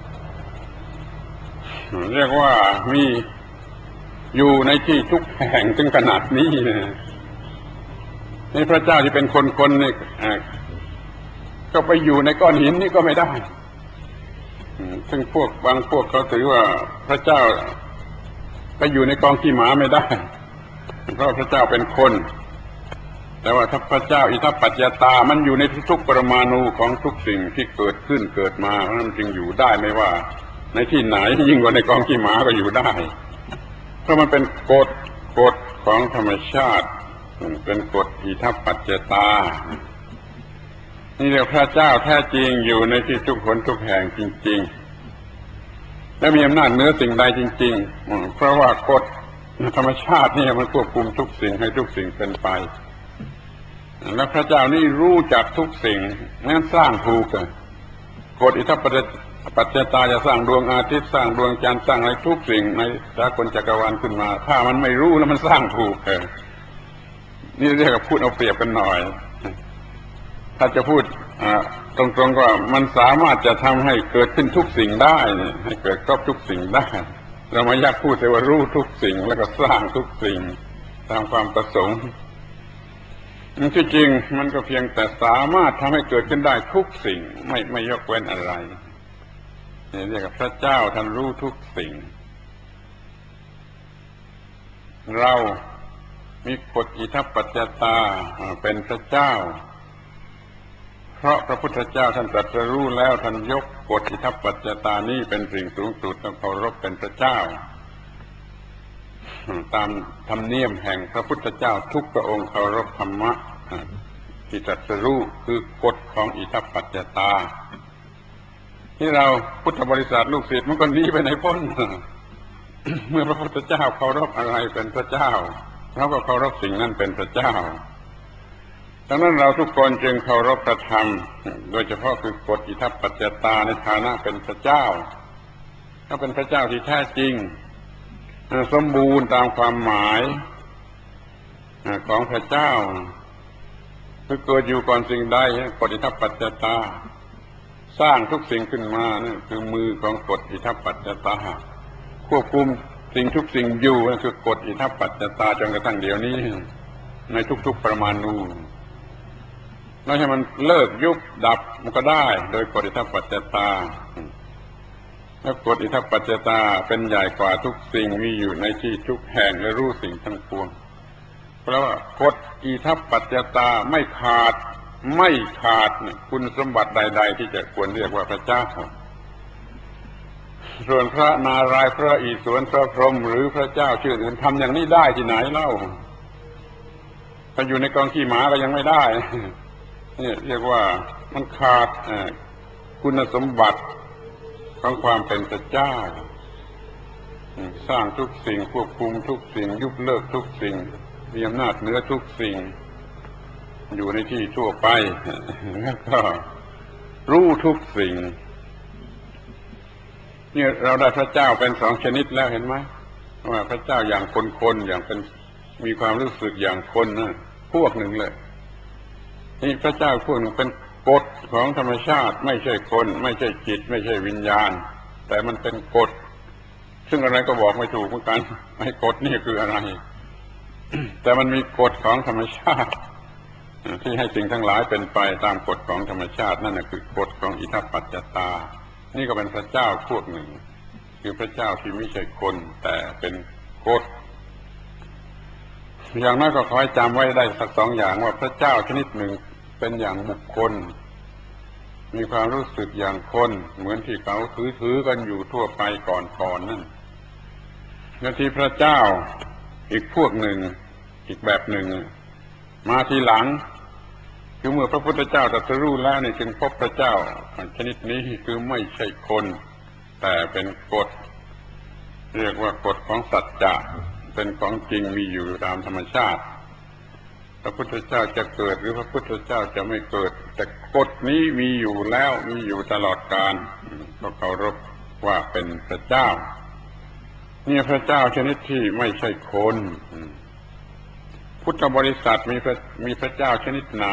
เรียกว่ามีอยู่ในที่ทุกแห่งถึงขนาดนี้นะนี่พระเจ้าที่เป็นคนๆนี่ก็ไปอยู่ในก้อนหินนี่ก็ไม่ได้ซึ่งพวกบางพวกเขาถือว่าพระเจ้าไปอยู่ในกองขี้หมาไม่ได้เพราะพระเจ้าเป็นคนแต่ว่าถ้าพระเจ้าอิทัปปัจจตามันอยู่ในทุกๆปรมาณูของทุกสิ่งที่เกิดขึ้นเกิดมาเพราะนั้นจึงอยู่ได้ไม่ว่าในที่ไหนยิ่งกว่าในกองขี้หมาก็อยู่ได้เพราะมันเป็นกฎกฎของธรรมชาติเป็นกฎอิทัปปัจจตานี่เรียกพระเจ้าแท้จริงอยู่ในที่ทุกคนทุกแห่งจริงๆและมีอำนาจเหนือสิ่งใดจริงๆเพราะว่ากฎธรรมชาตินี่มันควบคุมทุกสิ่งให้ทุกสิ่งเป็นไปและพระเจ้านี่รู้จักทุกสิ่งงั้นสร้างถูกกฎอิทัปปัจจตาจะสร้างดวงอาทิตย์สร้างดวงจันทร์สร้างอะไรทุกสิ่งในสากลจักรวาลขึ้นมาถ้ามันไม่รู้แล้วมันสร้างถูกนี่เรียกว่าพูดเอาเปรียบกันหน่อยถ้าจะพูดตรงๆว่ามันสามารถจะทำให้เกิดขึ้นทุกสิ่งได้ให้เกิดครอบทุกสิ่งได้เราไม่อยากพูดแต่ว่ารู้ทุกสิ่งแล้วก็สร้างทุกสิ่งตามความประสงค์ที่จริงมันก็เพียงแต่สามารถทำให้เกิดขึ้นได้ทุกสิ่งไม่ไม่ยกเว้นอะไรนี่เรียกว่าพระเจ้าท่านรู้ทุกสิ่งเรามีกฎอิทัปปัจจตาเป็นพระเจ้าเพราะพระพุทธเจ้าท่านตรัสรู้แล้วท่านยกกฎอิทัปปัจจตานี้เป็นสิ่งสูงสุดต้องเคารพเป็นพระเจ้าตามธรรมเนียมแห่งพระพุทธเจ้าทุกพระองค์เคารพธรรมะที่ตรัสรู้คือกฎของอิทัปปัจจตาที่เราพุทธบริษัทลูกศิษย์มันก็หนีไปไหนพ้น เมื่อพระพุทธเจ้าเคารพอะไรเป็นพระเจ้าเราก็เคารพสิ่งนั้นเป็นพระเจ้าดังนั้นเราทุกคนจึงเคารพพระธรรมโดยเฉพาะคือกฎอิทัปปัจจตาในฐานะเป็นพระเจ้าถ้าเป็นพระเจ้าที่แท้จริงสมบูรณ์ตามความหมายของพระเจ้าคือเกิดอยู่ก่อนสิ่งใดกฎอิทัปปัจจตาสร้างทุกสิ่งขึ้นมานั่นคือมือของกฎอิทัปปัจจตาควบคุมสิ่งทุกสิ่งอยู่นั่นคือกฎอิทัปปัจจตาจนกระทั่งเดี๋ยวนี้ในทุกๆประมาณนูไม่ให้มันเลิกยุบดับมันก็ได้โดยกฎอิทัปปัจจตาและกฎอิทัปปัจจตาเป็นใหญ่กว่าทุกสิ่งมีอยู่ในที่ทุกแห่งและรู้สิ่งทั้งปวงเพราะว่ากฎอิทัปปัจจตาไม่ขาดไม่ขาดคุณสมบัติใดๆที่จะควรเรียกว่าพระเจ้าส่วนพระนารายณ์พระอิศวรพระพรหมหรือพระเจ้าชื่ออื่นทำอย่างนี้ได้ที่ไหนเล่าถ้าอยู่ในกองขี้หมาก็ยังไม่ได้นี่เรียกว่ามันขาดคุณสมบัติของความเป็นพระเจ้าสร้างทุกสิ่งควบคุมทุกสิ่งยุบเลิกทุกสิ่งมีอำนาจเหนือทุกสิ่งอยู่ในที่ทั่วไปแล้วก็รู้ทุกสิ่งนี่เราได้พระเจ้าเป็นสองชนิดแล้วเห็นไหมว่าพระเจ้าอย่างคนๆอย่างเป็นมีความรู้สึกอย่างคนนะพวกหนึ่งเลยนี่พระเจ้าพวกหนึ่งเป็นกฎของธรรมชาติไม่ใช่คนไม่ใช่จิตไม่ใช่วิญญาณแต่มันเป็นกฎซึ่งอะไรก็บอกไม่ถูกเหมือนกันไอ้กฎนี่คืออะไร แต่มันมีกฎของธรรมชาติที่ให้สิ่งทั้งหลายเป็นไปตามกฎของธรรมชาตินั่นน่ะคือกฎของอิทัปปัจจตานี่ก็เป็นพระเจ้าพวกหนึ่งคือพระเจ้าที่ไม่ใช่คนแต่เป็นกฎอย่างนั้นก็ขอให้จำไว้ได้สักสองอย่างว่าพระเจ้าชนิดหนึ่งเป็นอย่างบุคคลมีความรู้สึกอย่างคนเหมือนที่เขาถือถือกันอยู่ทั่วไปก่อนๆนั่นและที่พระเจ้าอีกพวกหนึ่งอีกแบบหนึ่งมาทีหลังคือเมื่อพระพุทธเจ้าตรัสรู้แล้วนี่จึงพบพระเจ้าชนิดนี้คือไม่ใช่คนแต่เป็นกฎเรียกว่ากฎของสัจจะเป็นของจริงมีอยู่ตามธรรมชาติพระพุทธเจ้าจะเกิดหรือพระพุทธเจ้าจะไม่เกิดแต่กฎนี้มีอยู่แล้วมีอยู่ตลอดกาลก็เคารพว่าเป็นพระเจ้านี่พระเจ้าชนิดที่ไม่ใช่คนพุทธบริษัทมีพระมีพระเจ้าชนิดไหน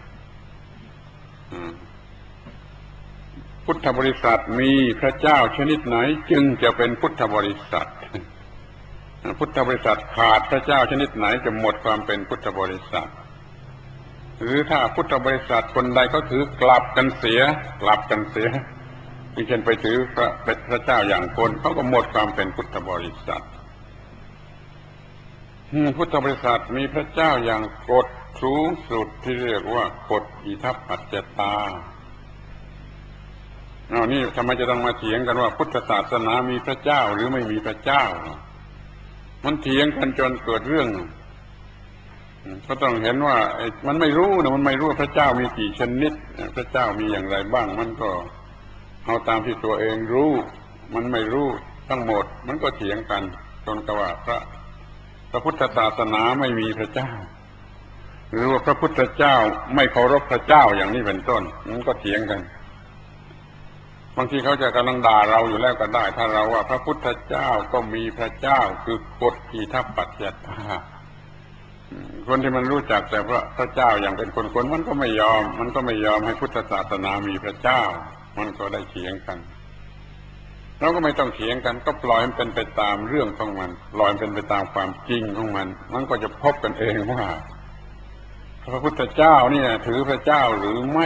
พุทธบริษัทมีพระเจ้าชนิดไหนจึงจะเป็นพุทธบริษัทพุทธบริษัทขาดพระเจ้าชนิดไหนจะหมดความเป็นพุทธบริษัทหรือถ้าพุทธบริษัทคนใดก็ถือกลับกันเสียกลับกันเสียที่เช่นไปถือพระเป็นพระเจ้าอย่างคนเขาก็หมดความเป็นพุทธบริษัทพุทธบริษัทมีพระเจ้าอย่างกฎสูงสุดที่เรียกว่ากฎอิทัปปัจจตาเอานี่ทำไมจะต้องมาเถียงกันว่าพุทธศาสนามีพระเจ้าหรือไม่มีพระเจ้ามันเถียงกันจนเกิดเรื่องก็ต้องเห็นว่ามันไม่รู้นะมันไม่รู้พระเจ้ามีกี่ชนิดพระเจ้ามีอย่างไรบ้างมันก็เอาตามที่ตัวเองรู้มันไม่รู้ทั้งหมดมันก็เถียงกันจนกระว่าพระพระพุทธศาสนาไม่มีพระเจ้าหรือว่าพระพุทธเจ้าไม่เคารพพระเจ้าอย่างนี้เป็นต้นมันก็เถียงกันบางทีเขาจะกำลังด่าเราอยู่แล้วก็ได้ถ้าเราว่าพระพุทธเจ้าก็มีพระเจ้าคือกฎอิทัปปัจจตาคคนที่มันรู้จักแต่พระพระเจ้าอย่างเป็นคนๆมันก็ไม่ยอมมันก็ไม่ยอมให้พุทธศาสนามีพระเจ้ามันก็ได้เถียงกันเราก็ไม่ต้องเถียงกันก็ปล่อยมันเป็นไปตามเรื่องของมันปล่อยมันเป็นไปตามความจริงของมันมันก็จะพบกันเองว่าพระพุทธเจ้าเนี่ยถือพระเจ้าหรือไม่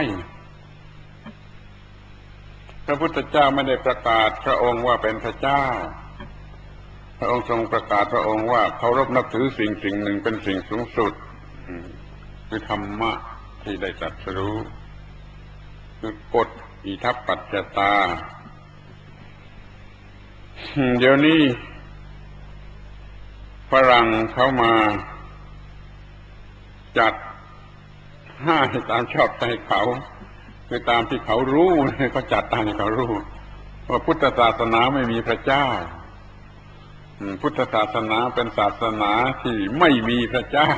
พระพุทธเจ้าไม่ได้ประกาศพระองค์ว่าเป็นพระเจ้าพระองค์ทรงประกาศพระองค์ว่าเคารพนับถือสิ่งสิ่งหนึ่งเป็นสิ่งสูงสุดคือธรรมะที่ได้ตรัสรู้คือกฎอิทัปปัจจตาเดี๋ยวนี้ฝรั่งเขามาจัดให้ตามชอบใจเขาคือตามที่เขารู้เขาจัดตามที่เขารู้ว่าพุทธศาสนาไม่มีพระเจ้าพุทธศาสนาเป็นศาสนาที่ไม่มีพระเจ้า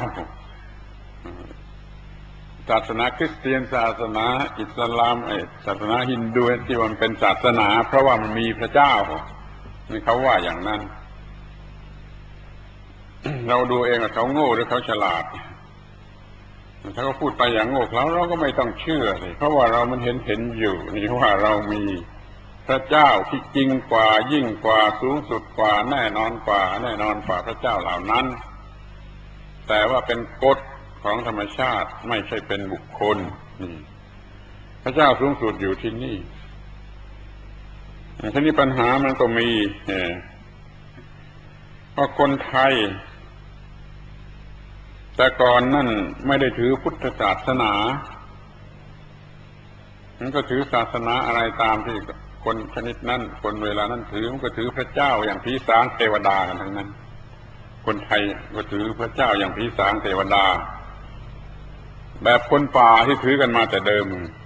ศาสนาคริสเตียนศาสนาอิสลามไอ้ศาสนาฮินดูที่มันเป็นศาสนาเพราะว่ามันมีพระเจ้านี่เขาว่าอย่างนั้นเราดูเองว่าเขาโง่หรือเขาฉลาดถ้าเขาพูดไปอย่างโง่เราเราก็ไม่ต้องเชื่อเลยเพราะว่าเรามันเห็นเห็นอยู่นี่ว่าเรามีพระเจ้าที่จริงกว่ายิ่งกว่าสูงสุดกว่าแน่นอนกว่าแน่นอนกว่าพระเจ้าเหล่านั้นแต่ว่าเป็นกฎของธรรมชาติไม่ใช่เป็นบุคคลนี่พระเจ้าสูงสุดอยู่ที่นี่ทีนี้ปัญหามันก็มีเพราะคนไทยแต่ก่อนนั่นไม่ได้ถือพุทธศาสนามันก็ถือศาสนาอะไรตามที่คนชนิดนั้นคนเวลานั้นถือมันก็ถือพระเจ้าอย่างผีสางเทวดากันทั้งนั้นคนไทยก็ถือพระเจ้าอย่างผีสางเทวดาแบบคนป่าที่ถือกันมาแต่เดิม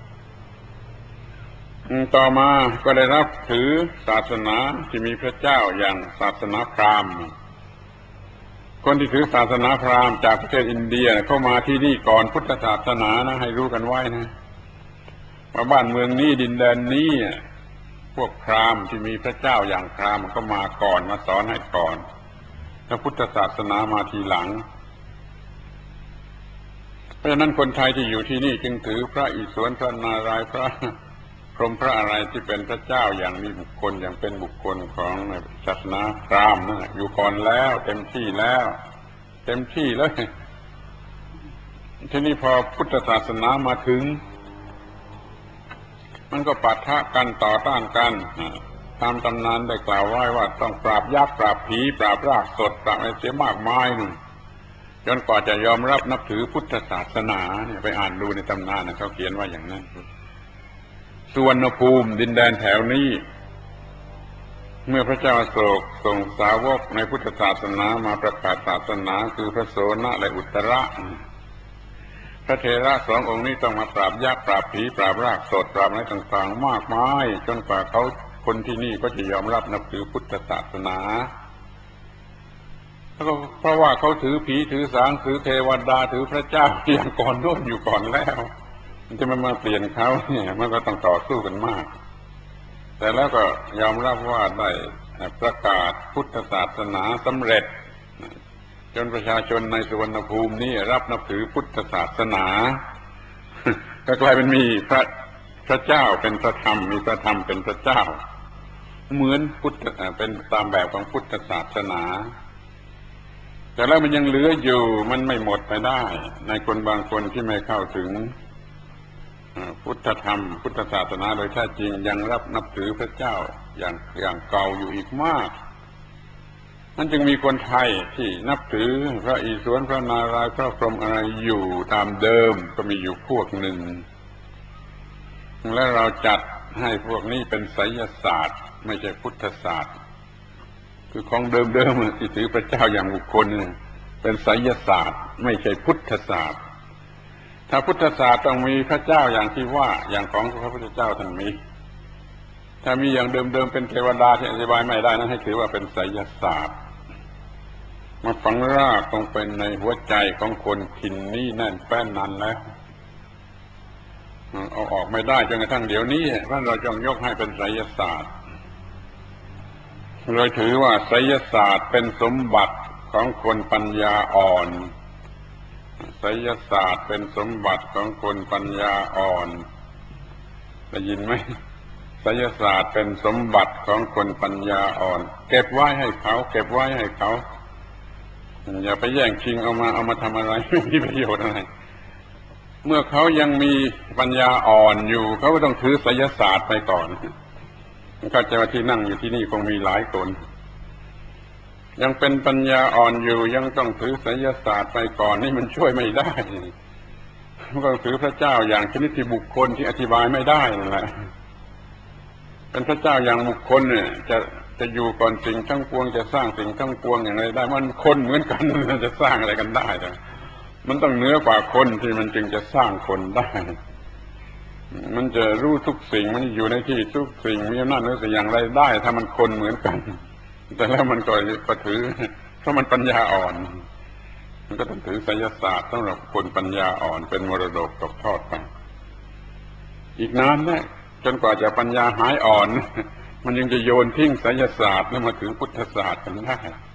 ต่อมาก็ได้รับถือศาสนาที่มีพระเจ้าอย่างศาสนาพราหมณ์คนที่ถือศาสนาพราหมณ์จากประเทศอินเดียเข้ามาที่นี่ก่อนพุทธศาสนานะให้รู้กันไว้นะว่าบ้านเมืองนี้ดินแดนนี้พวกพราหมณ์ที่มีพระเจ้าอย่างพราหมณ์ก็มาก่อนมาสอนให้ก่อนแล้วพุทธศาสนามาทีหลังเพราะฉะนั้นคนไทยที่อยู่ที่นี่จึงถือพระอิศวรพระนารายณ์พระพรหมพระอะไรที่เป็นพระเจ้าอย่างมีบุคคลอย่างเป็นบุคคลของศาสนาพราหมณ์นั่นอยู่ก่อนแล้วเต็มที่แล้วเต็มที่เลยทีนี้พอพุทธศาสนามาถึงมันก็ปะทะกันต่อต้านกันตามตำนานได้กล่าวไว้ว่าต้องปราบยักษ์ปราบผีปราบรากสดปราบอะไรเสียมากมายนู่นจนกว่าจะยอมรับนับถือพุทธศาสนาเนี่ยไปอ่านดูในตำนานนะเขาเขียนว่าอย่างนั้นสุวรรณภูมิดินแดนแถวนี้เมื่อพระเจ้าอโศกส่งสาวกในพุทธศาสนามาประกาศศาสนาคือพระโสนและอุตระพระเถระสององค์นี้ต้องมาปราบยักษ์ปราบผีปราบรากสดปราบอะไรต่างๆมากมายจนกว่าเขาคนที่นี่ก็จะยอมรับนับถือพุทธศาสนาเพราะว่าเขาถือผีถือสางถือเทวดาถือพระเจ้าอย่างก่อนโน้นอยู่ก่อนแล้วมันจะมาเปลี่ยนเขาเนี่ยมันก็ต้องต่อสู้กันมากแต่แล้วก็ยอมรับว่าได้ประกาศพุทธศาสนาสำเร็จจนประชาชนในสุวรรณภูมินี้รับนับถือพุทธศาสนาก็กลายเป็นมีพระพระเจ้าเป็นพระธรรมมีพระธรรมเป็นพระเจ้าเหมือนพุทธเป็นตามแบบของพุทธศาสนาแต่แล้วมันยังเหลืออยู่มันไม่หมดไปได้ในคนบางคนที่ไม่เข้าถึงพุทธธรรมพุทธศาสนาโดยแท้จริงยังรับนับถือพระเจ้าอย่างอย่างเก่าอยู่อีกมากนั่นจึงมีคนไทยที่นับถือพระอิศวรพระนารายณ์พระพรหมอะไรอยู่ตามเดิมก็มีอยู่พวกหนึ่งและเราจัดให้พวกนี้เป็นไสยศาสตร์ไม่ใช่พุทธศาสตร์คือของเดิมๆที่ถือพระเจ้าอย่างบุคคลเป็นไสยศาสตร์ไม่ใช่พุทธศาสตร์ถ้าพุทธศาสตร์ต้องมีพระเจ้าอย่างที่ว่าอย่างของพระพุทธเจ้าท่านมีถ้ามีอย่างเดิมๆเป็นเทวดาที่อธิบายไม่ได้นั้นให้ถือว่าเป็นไสยศาสตร์มาฝังรากลงไปในหัวใจของคนถิ่นนี้แน่นแฟ้นนานแล้วเอาออกไม่ได้จนกระทั่งเดี๋ยวนี้เพราะเราจงยกให้เป็นไสยศาสตร์เลยถือว่าไสยศาสตร์เป็นสมบัติของคนปัญญาอ่อนไสยศาสตร์เป็นสมบัติของคนปัญญาอ่อนได้ยินไหมไสยศาสตร์เป็นสมบัติของคนปัญญาอ่อนเก็บไว้ให้เขาเก็บไว้ให้เขาอย่าไปแย่งชิงเอามาเอามาทำอะไรไม่มีประโยชน์อะไรเมื่อเขายังมีปัญญาอ่อนอยู่เขาก็ต้องถือไสยศาสตร์ไปก่อนเข้าใจว่าที่นั่งอยู่ที่นี่คงมีหลายคนยังเป็นปัญญาอ่อนอยู่ยังต้องถือไสยศาสตร์ไปก่อนนี่มันช่วยไม่ได้ก็ต้องถือพระเจ้าอย่างชนิดที่บุคคลที่อธิบายไม่ได้นั่นแหละเป็นพระเจ้าอย่างบุคคลเนี่ยจะจะอยู่ก่อนสิ่งทั้งปวงจะสร้างสิ่งทั้งปวงอย่างไรได้มันคนเหมือนกันจะสร้างอะไรกันได้แต่มันต้องเหนือกว่าคนที่มันจึงจะสร้างคนได้มันจะรู้ทุกสิ่งมันอยู่ในที่ทุกสิ่งมีอำนาจเหนือสิ่งอย่างไรได้ถ้ามันคนเหมือนกันแต่แล้วมันก็ก็ถือเพราะมันปัญญาอ่อนมันก็ต้องถือไสยศาสตร์สำหรับคนปัญญาอ่อนเป็นมรดกตกทอดไปอีกนานแน่จนกว่าจะปัญญาหายอ่อนมันยังจะโยนทิ้งไสยศาสตร์แล้วมาถือพุทธศาสตร์กันได้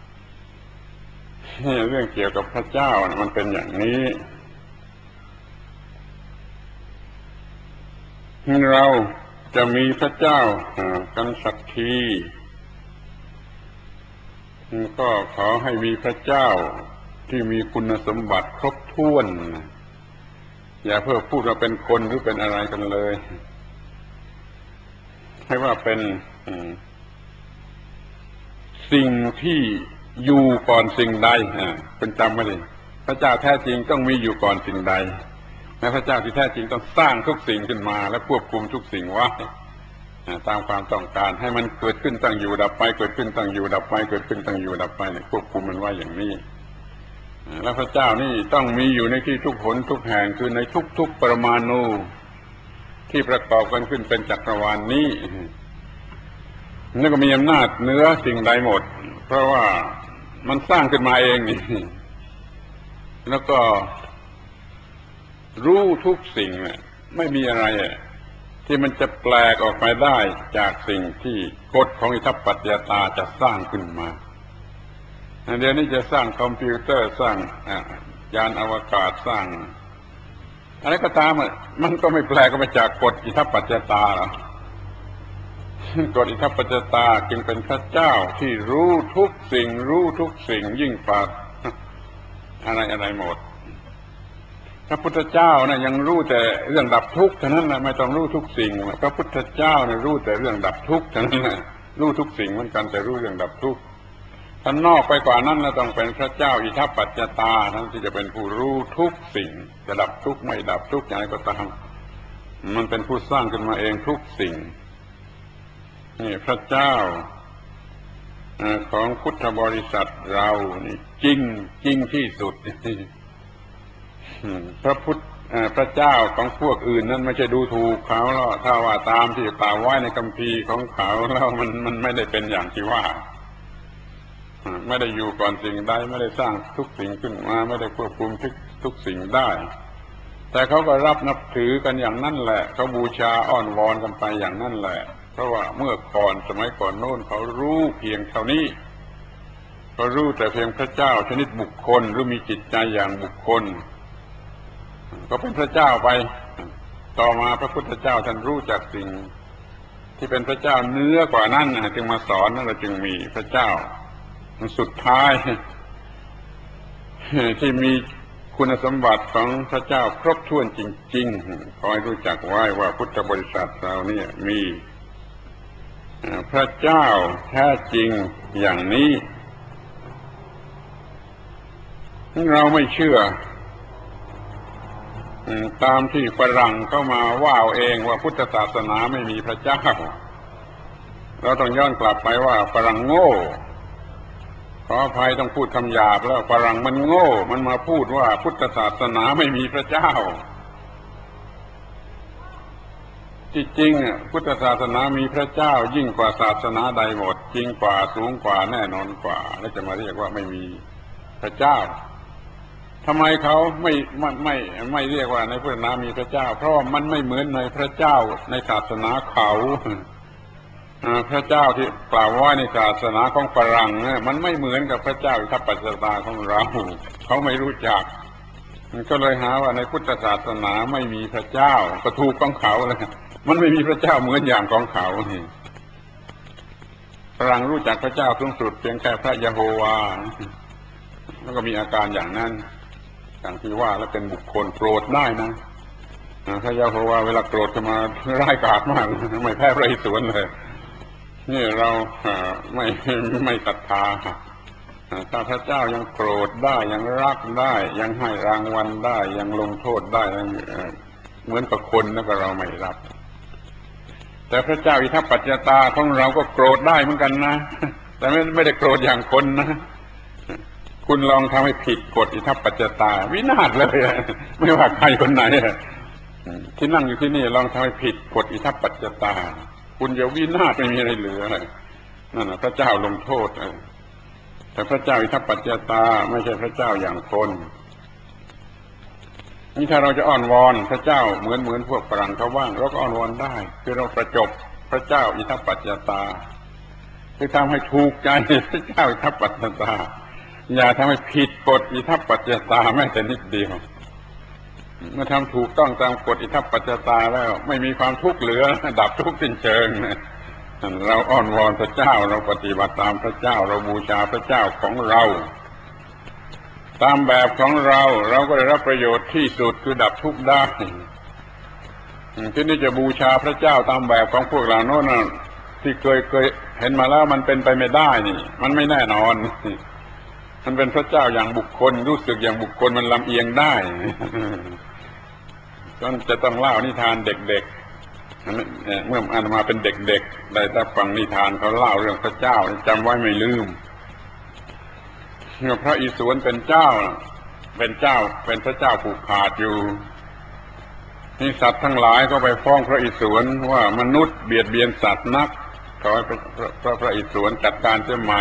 เรื่องเกี่ยวกับพระเจ้ามันเป็นอย่างนี้เราจะมีพระเจ้ากันสักทีก็ขอให้มีพระเจ้าที่มีคุณสมบัติครบถ้วนอย่าเพิ่งพูดว่าเป็นคนหรือเป็นอะไรกันเลยให้ว่าเป็นสิ่งที่อยู่ก่อนสิ่งใดเป็นจำไว้เลยพระเจ้าแท้จริงต้องมีอยู่ก่อนสิ่งใดและพระเจ้าที่แท้จริงต้องสร้างทุกสิ่งขึ้นมาและควบคุมทุกสิ่งไว้ตามความต้องการให้มันเกิดขึ้นตั้งอยู่ดับไปเกิดขึ้นตั้งอยู่ดับไปเกิดขึ้นตั้งอยู่ดับไปเนี่ยควบคุมมันไว้อย่างนี้และพระเจ้านี่ต้องมีอยู่ในที่ทุกหนทุกแห่งคือในทุกๆปรมาณูที่ประกอบกันขึ้นเป็นจักรวาล น, นี้นั่นก็มีอำนาจเหนือสิ่งใดหมดเพราะว่ามันสร้างขึ้นมาเองนี่แล้วก็รู้ทุกสิ่งไม่มีอะไรที่มันจะแปลกออกไปได้จากสิ่งที่กฎของอิทัปปัจจยตาจะสร้างขึ้นมาเดี๋ยวนี้จะสร้างคอมพิวเตอร์สร้างยานอวกาศสร้างอะไรก็ตามมันก็ไม่แปลกไปจากกฎอิทัปปัจจยตาหรอกกฎอิทัปปัจจยตาจึงเป็นพระเจ้าที่รู้ทุกสิ่งรู้ทุกสิ่งยิ่งกว่าอะไรอะไรหมดพระพุทธเจ้านะยังรู้แต่เรื่องดับทุกข์เท่านั้นแหละไม่ต้องรู้ทุกสิ่งพระพุทธเจ้านะรู้แต่เรื่องดับทุกข์เท่านั้นแหละรู้ทุกสิ่งเหมือนกันแต่รู้เรื่องดับทุกข์ท่านนอกไปกว่านั้นแล้วต้องเป็นพระเจ้าอิทัปปัจจตาทั้งที่จะเป็นผู้รู้ทุกสิ่งจะดับทุกข์ไม่ดับทุกข์อย่างไรก็ตามมันเป็นผู้สร้างขึ้นมาเองทุกสิ่งนี่พระเจ้าของพุทธบริษัทเรานี่จริงจริงที่สุดพระพุทธพระเจ้าของพวกอื่นนั้นไม่ใช่ดูถูกเขาแล้วถ้าว่าตามที่กล่าวไว้ในคัมภีร์ของเขาแล้วมันมันไม่ได้เป็นอย่างที่ว่าไม่ได้อยู่ก่อนสิ่งใดไม่ได้สร้างทุกสิ่งขึ้นมาไม่ได้ควบคุมทุกทุกสิ่งได้แต่เขาก็รับนับถือกันอย่างนั้นแหละเขาบูชาอ้อนวอนกันไปอย่างนั้นแหละเพราะว่าเมื่อก่อนสมัยก่อนโน้นเขารู้เพียงเท่านี้เขารู้แต่เพียงพระเจ้าชนิดบุคคลหรือมีจิตใจอย่างบุคคลก็เป็นพระเจ้าไปต่อมาพระพุทธเจ้าท่านรู้จักสิ่งที่เป็นพระเจ้าเนื้อกว่านั้นจึงมาสอนเราจึงมีพระเจ้าสุดท้ายที่มีคุณสมบัติของพระเจ้าครบถ้วนจริงๆขอให้รู้จักไว้ว่าพุทธบริษัทเราเนี่ยมีพระเจ้าแท้จริงอย่างนี้เราไม่เชื่อตามที่ฝรั่งเข้ามาว่าเองว่าพุทธศาสนาไม่มีพระเจ้าเราต้องย้อนกลับไปว่าฝรั่งโง่ขออภัยต้องพูดคำหยาบแล้วฝรั่งมันโง่มันมาพูดว่าพุทธศาสนาไม่มีพระเจ้าจริงๆพุทธศาสนามีพระเจ้ายิ่งกว่าศาสนาใดหมดจริงกว่าสูงกว่าแน่นอนกว่าแล้วจะมาเรียกว่าไม่มีพระเจ้าทำไมเขาไม่ไม่ไม่ไม่เรียกว่าในพุทธศาสนามีพระเจ้าเพราะมันไม่เหมือนในพระเจ้าในศาสนาเขาพระเจ้าที่กล่าวไว้ในศาสนาของฝรั่งเนี่ยมันไม่เหมือนกับพระเจ้าอิทัปปัจจยตาของเราเขาไม่รู้จักก็เลยหาว่าในพุทธศาสนาไม่มีพระเจ้าก็ถูกของเขาเลยมันไม่มีพระเจ้าเหมือนอย่างของเขานี่ฝรั่งรู้จักพระเจ้าสูงสุดเพียงแค่พระยะโฮวาแล้วก็มีอาการอย่างนั้นอย่างที่ว่าแล้วเป็นบุคคลโกรธได้นะพระยะโฮวาเวลาโกรธจะมาร้ายกาจมากไม่แพ้พระอิศวรเลยนี่เราไม่ไม่ศรัทธาถ้าพระเจ้ายังโกรธได้ยังรักได้ยังให้รางวัลได้ยังลงโทษได้เหมือนกับคนนั่นก็เราไม่รับแต่พระเจ้าอิทัปปัจจตาของเราก็โกรธได้เหมือนกันนะแต่ไม่ไม่ได้โกรธอย่างคนนะคุณลองทำให้ผิดกฎอิทัปปัจจตาวินาศเลยไม่ว่าใครคนไหนที่นั่งอยู่ที่นี่ลองทำให้ผิดกฎอิทัปปัจจตาคุณจะวินาศไม่มีอะไรเหลือนั่นแหละพระเจ้าลงโทษแต่พระเจ้าอิทัปปัจจตาไม่ใช่พระเจ้าอย่างคนนี่ถ้าเราจะอ้อนวอนพระเจ้าเหมือนเหมือนพวกฝรั่งเขาบ้างเราก็อ้อนวอนได้คือเราประจบพระเจ้าอิทัปปัจจตาคือทำให้ถูกใจพระเจ้าอิทัปปัจจตาอย่าทำให้ผิดกฎอิทัปปัจจตาแม้แต่นิดเดียวเมื่อทำถูกต้องตามกฎอิทัปปัจจตาแล้วไม่มีความทุกข์เหลือดับทุกข์สิ้นเชิงเราอ้อนวอนพระเจ้าเราปฏิบัติตามพระเจ้าเราบูชาพระเจ้าของเราตามแบบของเราเราก็ได้รับประโยชน์ที่สุดคือดับทุกข์ได้ที่นี่จะบูชาพระเจ้าตามแบบของพวกเราโน่นที่เคยเคยเห็นมาแล้วมันเป็นไปไม่ได้นี่มันไม่แน่นอนมันเป็นพระเจ้าอย่างบุคคลรู้สึกอย่างบุคคลมันลำเอียงได้จนจะต้องเล่านิทานเด็กๆเมื่ออ่านมาเป็นเด็กๆได้แต่ฟังนิทานเขาเล่าเรื่องพระเจ้าจำไว้ไม่ลืมเมื่อพระอิศวรเป็นเจ้าเป็นเจ้าเป็นพระเจ้าผูกขาดอยู่นี่สัตว์ทั้งหลายก็ไปฟ้องพระอิศวรว่ามนุษย์เบียดเบียนสัตว์นักขอให้พระพระพระอิศวรจัดการเสียใหม่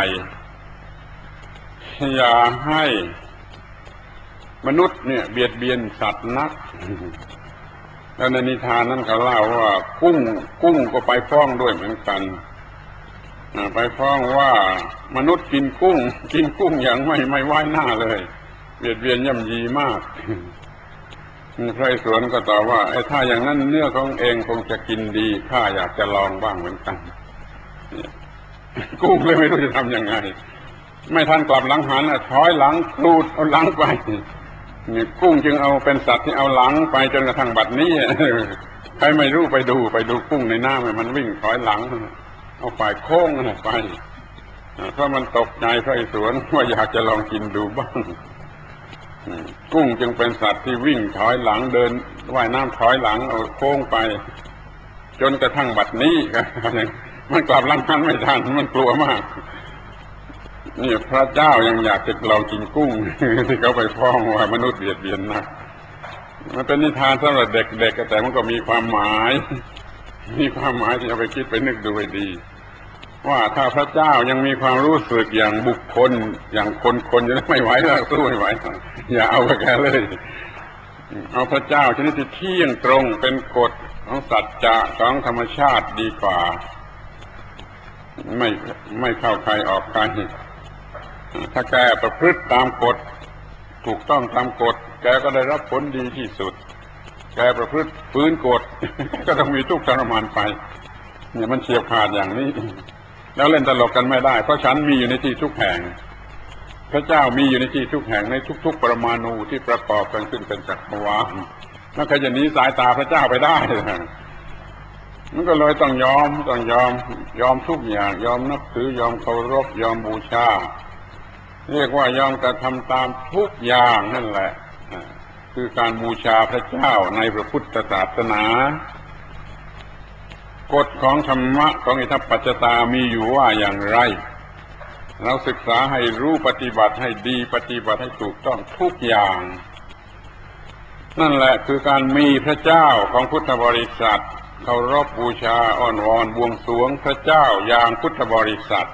อย่าให้มนุษย์เนี่ยเบียดเบียนสัตว์นักแล้วในนิทานนั้นเขาเล่าว่ากุ้งกุ้งก็ไปฟ้องด้วยเหมือนกันไปฟ้องว่ามนุษย์กินกุ้งกินกุ้งอย่างไม่ไม่ไว้หน้าเลยเบียดเบียนย่ำยีมากพระอิศวรก็ตอบว่าไอ้ถ้าอย่างนั้นเนื้อของเองคงจะกินดีข้าอยากจะลองบ้างเหมือนกันกุ้งเลยไม่รู้จะทำยังไงไม่ทันกลับหลังหันถอยหลังครูดเอาหลังไปนี่กุ้งจึงเอาเป็นสัตว์ที่เอาหลังไปจนกระทั่งบัดนี้ใครไม่รู้ไปดูไปดูกุ้งในน้ำมันวิ่งถอยหลังเอาฝ่ายโค้งนะไปเพราะมันตกใจพระอิศวรว่าอยากจะลองกินดูบ้างกุ้งจึงเป็นสัตว์ที่วิ่งถอยหลังเดินว่ายน้ำถอยหลังเอาโค้งไปจนกระทั่งบัดนี้มันกลับหลังทันไม่ทันมันกลัวมากนี่พระเจ้ายังอยากจะลองกินกุ้งที่เขาไปฟ้องว่ามนุษย์เบียดเบียนนะมันเป็นนิทานสำหรับเด็กๆแต่มันก็มีความหมายมีความหมายที่เอาไปคิดไปนึกดูให้ดีว่าถ้าพระเจ้ายังมีความรู้สึกอย่างบุคคลอย่างคนคนจะไม่ไหวแล้วสู้ไม่ไหวอย่าเอาไปแกเลยเอาพระเจ้าชนิดที่เที่ยงตรงเป็นกฎของสัจจะของธรรมชาติดีกว่าไม่ไม่เข้าใครออกใครถ้าแกประพฤติตามกฎถูกต้องตามกฎแกก็ได้รับผลดีที่สุดแกประพฤติฝืนกฎก็ต้องมีทุกข์ทรมานไปเนี่ยมันเฉียบขาดอย่างนี้แล้วเล่นตลกกันไม่ได้เพราะฉันมีอยู่ในที่ทุกแห่งพระเจ้ามีอยู่ในที่ทุกแห่งในทุกๆปรมาณูที่ประกอบกันขึ้นเป็นจักรวาลแล้วใครจะหนีสายตาพระเจ้าไปได้มันก็เลยต้องยอมต้องยอมยอมทุกอย่างยอมนับถือยอมเคารพยอมบูชาเรียกว่ายอมกระทำตามทุกอย่างนั่นแหละคือการบูชาพระเจ้าในพระพุทธศาสนากฎของธรรมะของอิทัปปัจจตามีอยู่ว่าอย่างไรเราศึกษาให้รู้ปฏิบัติให้ดีปฏิบัติให้ถูกต้องทุกอย่างนั่นแหละคือการมีพระเจ้าของพุทธบริษัทเคารพบูชาอ้อนวอนบวงสรวงพระเจ้าอย่างพุทธบริษัท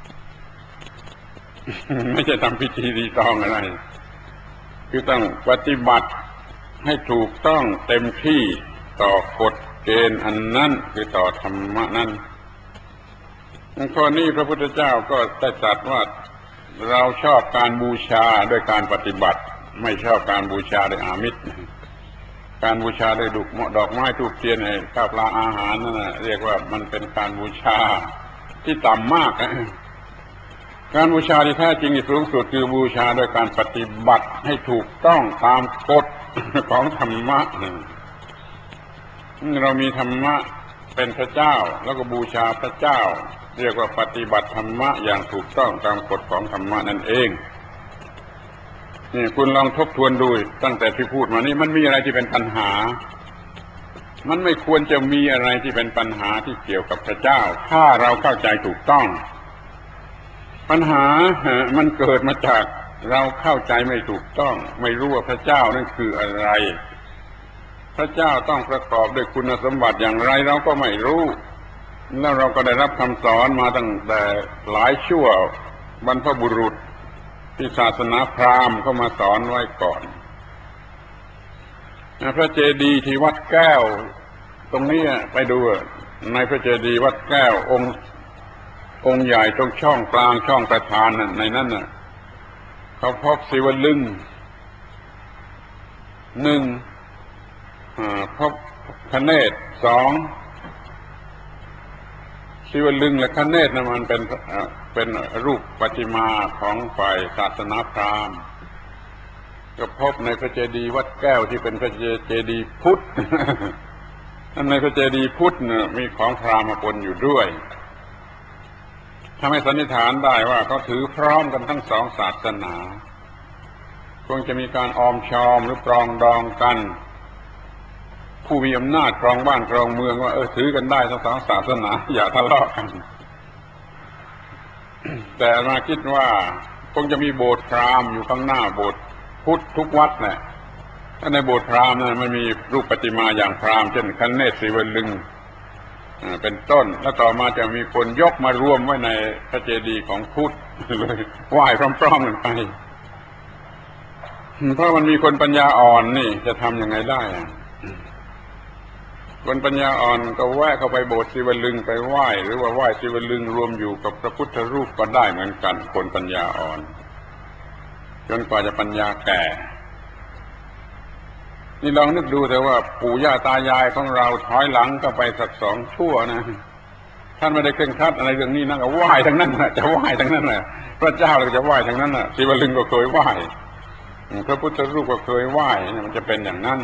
ไม่ใช่ทำพิธีรีตองอะไรคือต้องปฏิบัติให้ถูกต้องเต็มที่ต่อกฎเกณฑ์อันนั้นคือต่อธรรมะนั้นข้อนี้พระพุทธเจ้าก็ได้ตรัสว่าเราชอบการบูชาด้วยการปฏิบัติไม่ชอบการบูชาด้วยอามิสการบูชาด้วยดอกดอกไม้ธูปเทียนให้ข้าวปลาอาหารนั่นนะเรียกว่ามันเป็นการบูชาที่ต่ำมากการบูชาที่แท้จริงที่สูงสุดคือบูชาโดยการปฏิบัติให้ถูกต้องตามกฎของธรรมะเรามีธรรมะเป็นพระเจ้าแล้วก็บูชาพระเจ้าเรียกว่าปฏิบัติธรรมะอย่างถูกต้องตามกฎของธรรมะนั่นเองนี่คุณลองทบทวนดูตั้งแต่ที่พูดมานี่มันมีอะไรที่เป็นปัญหามันไม่ควรจะมีอะไรที่เป็นปัญหาที่เกี่ยวกับพระเจ้าถ้าเราเข้าใจถูกต้องปัญหามันเกิดมาจากเราเข้าใจไม่ถูกต้องไม่รู้ว่าพระเจ้านั่นคืออะไรพระเจ้าต้องประกอบด้วยคุณสมบัติอย่างไรเราก็ไม่รู้แล้วเราก็ได้รับคำสอนมาตั้งแต่หลายชั่วบรรพบุรุษที่ศาสนาพราหมณ์เข้ามาสอนไว้ก่อนพระเจดีย์ที่วัดแก้วตรงนี้ไปดูในพระเจดีย์วัดแก้วองค์องค์ใหญ่ตรงช่องกลางช่องประธานในนั้นน่ะเขาพบศิวลึงหนึ่งพบคเนศสองศิวลึงและคเนศนั้นมันเป็นเป็นรูปประติมาของฝ่ายศาสนาพราหมณ์ก็พบในพระเจดีย์วัดแก้วที่เป็นพระเจดีย์พุทธในพระเจดีย์พุทธเนี่ยมีของพราหมณ์มาปนอยู่ด้วยทำให้สันนิษฐานได้ว่าเขาถือพร้อมกันทั้งสองศาสนาคงจะมีการออมชอมหรือปรองดองกันผู้มีอำนาจครองบ้านครองเมืองว่าเออถือกันได้ทั้งสองศาสนาอย่าทะเลาะกันแต่มาคิดว่าคงจะมีโบสถ์พราหมณ์อยู่ข้างหน้าโบสถ์พุทธทุกวัดแหละถ้าในโบสถ์พราหมณ์นั้นมันมีรูปประติมาอย่างพราหมณ์เช่นคเนศศิวลึงเป็นต้นแล้วต่อมาจะมีคนยกมารวมไว้ในพระเจดีย์ของพุทธเลยไหว้พร้อมๆกันไปเพราะมันมีคนปัญญาอ่อนนี่จะทำยังไงได้คนปัญญาอ่อนก็แวะเข้าไปโบสถ์ศิวลึงไปไหว้หรือว่าไหว้ศิวลึงรวมอยู่กับพระพุทธรูปก็ได้เหมือนกันคนปัญญาอ่อนจนกว่าจะปัญญาแก่นี่ลองนึกดูแต่ว่าปู่ย่าตายายของเราถอยหลังก็ไปสักสองชั่วนะท่านไม่ได้เคร่งครัดอะไรเรื่องนี้นั่นก็ไหว้ทั้งนั้นแหละจะไหว้ทั้งนั้นแหละพระเจ้าเราจะไหว้ทั้งนั้นน่ะศิวลึงก็เคยไหว้พระพุทธรูปก็เคยไหว้มันจะเป็นอย่างนั้น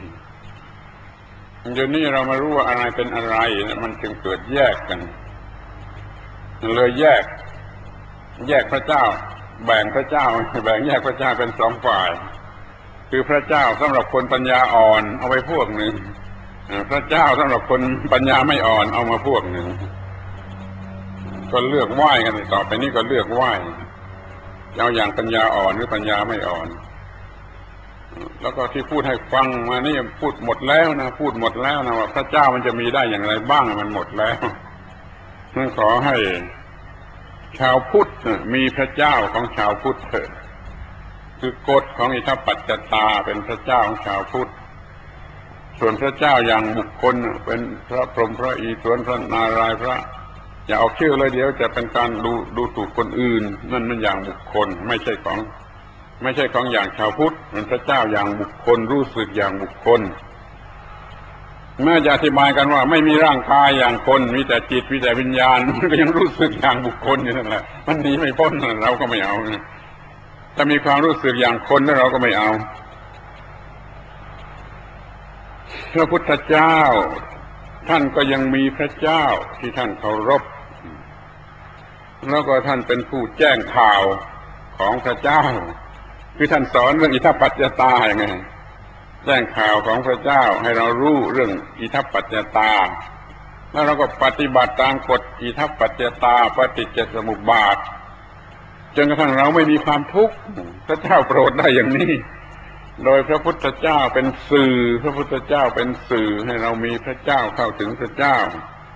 เดี๋ยวนี้เรามารู้ว่าอะไรเป็นอะไรมันจึงเกิดแยกกันเลยแยกแยกพระเจ้าแบ่งพระเจ้าแบ่งแยกพระเจ้าเป็นสองฝ่ายคือพระเจ้าสำหรับคนปัญญาอ่อนเอาไปพวกหนึ่งพระเจ้าสำหรับคนปัญญาไม่อ่อนเอามาพวกหนึ่งก็เลือกไหว้กันต่อไปนี้ก็เลือกไหว้เอาอย่างปัญญาอ่อนหรือปัญญาไม่อ่อนแล้วก็ที่พูดให้ฟังมานี่พูดหมดแล้วนะพูดหมดแล้วนะว่าพระเจ้ามันจะมีได้อย่างไรบ้างมันหมดแล้วนั่นขอให้ชาวพุทธมีพระเจ้าของชาวพุทธเถิดคือกฎของอิทัปปัจจตาเป็นพระเจ้าของชาวพุทธส่วนพระเจ้าอย่างบุคคลเป็นพระพรหมพระอิศวรพระนารายณ์พระอย่าเอาชื่อเลยเดี๋ยวจะเป็นการดูดูถูกคนอื่นนั่นมันอย่างบุคคลไม่ใช่ของไม่ใช่ของอย่างชาวพุทธมันพระเจ้าอย่างบุคคลรู้สึกอย่างบุคคลแม้จะอธิบายกันว่าไม่มีร่างกายอย่างคนมีแต่จิตมีแต่วิญญาณมันก็ยังรู้สึกอย่างบุคคลอยู่นั่นแหละมันหนีไม่พ้นเราก็ไม่เอาถ้ามีความรู้สึกอย่างคนแล้วเราก็ไม่เอาพระพุทธเจ้าท่านก็ยังมีพระเจ้าที่ท่านเคารพแล้วก็ท่านเป็นผู้แจ้งข่าวของพระเจ้าคือท่านสอนเรื่องอิทัปปัจจตาอย่างไงแจ้งข่าวของพระเจ้าให้เรารู้เรื่องอิทัปปัจจตาแล้วเราก็ปฏิบัติตามกฎอิทัปปัจจตาปฏิจจสมุปบาทจนกระทั่งเราไม่มีความทุกข์พระเจ้าโปรดได้อย่างนี้โดยพระพุทธเจ้าเป็นสื่อพระพุทธเจ้าเป็นสื่อให้เรามีพระเจ้าเข้าถึงพระเจ้า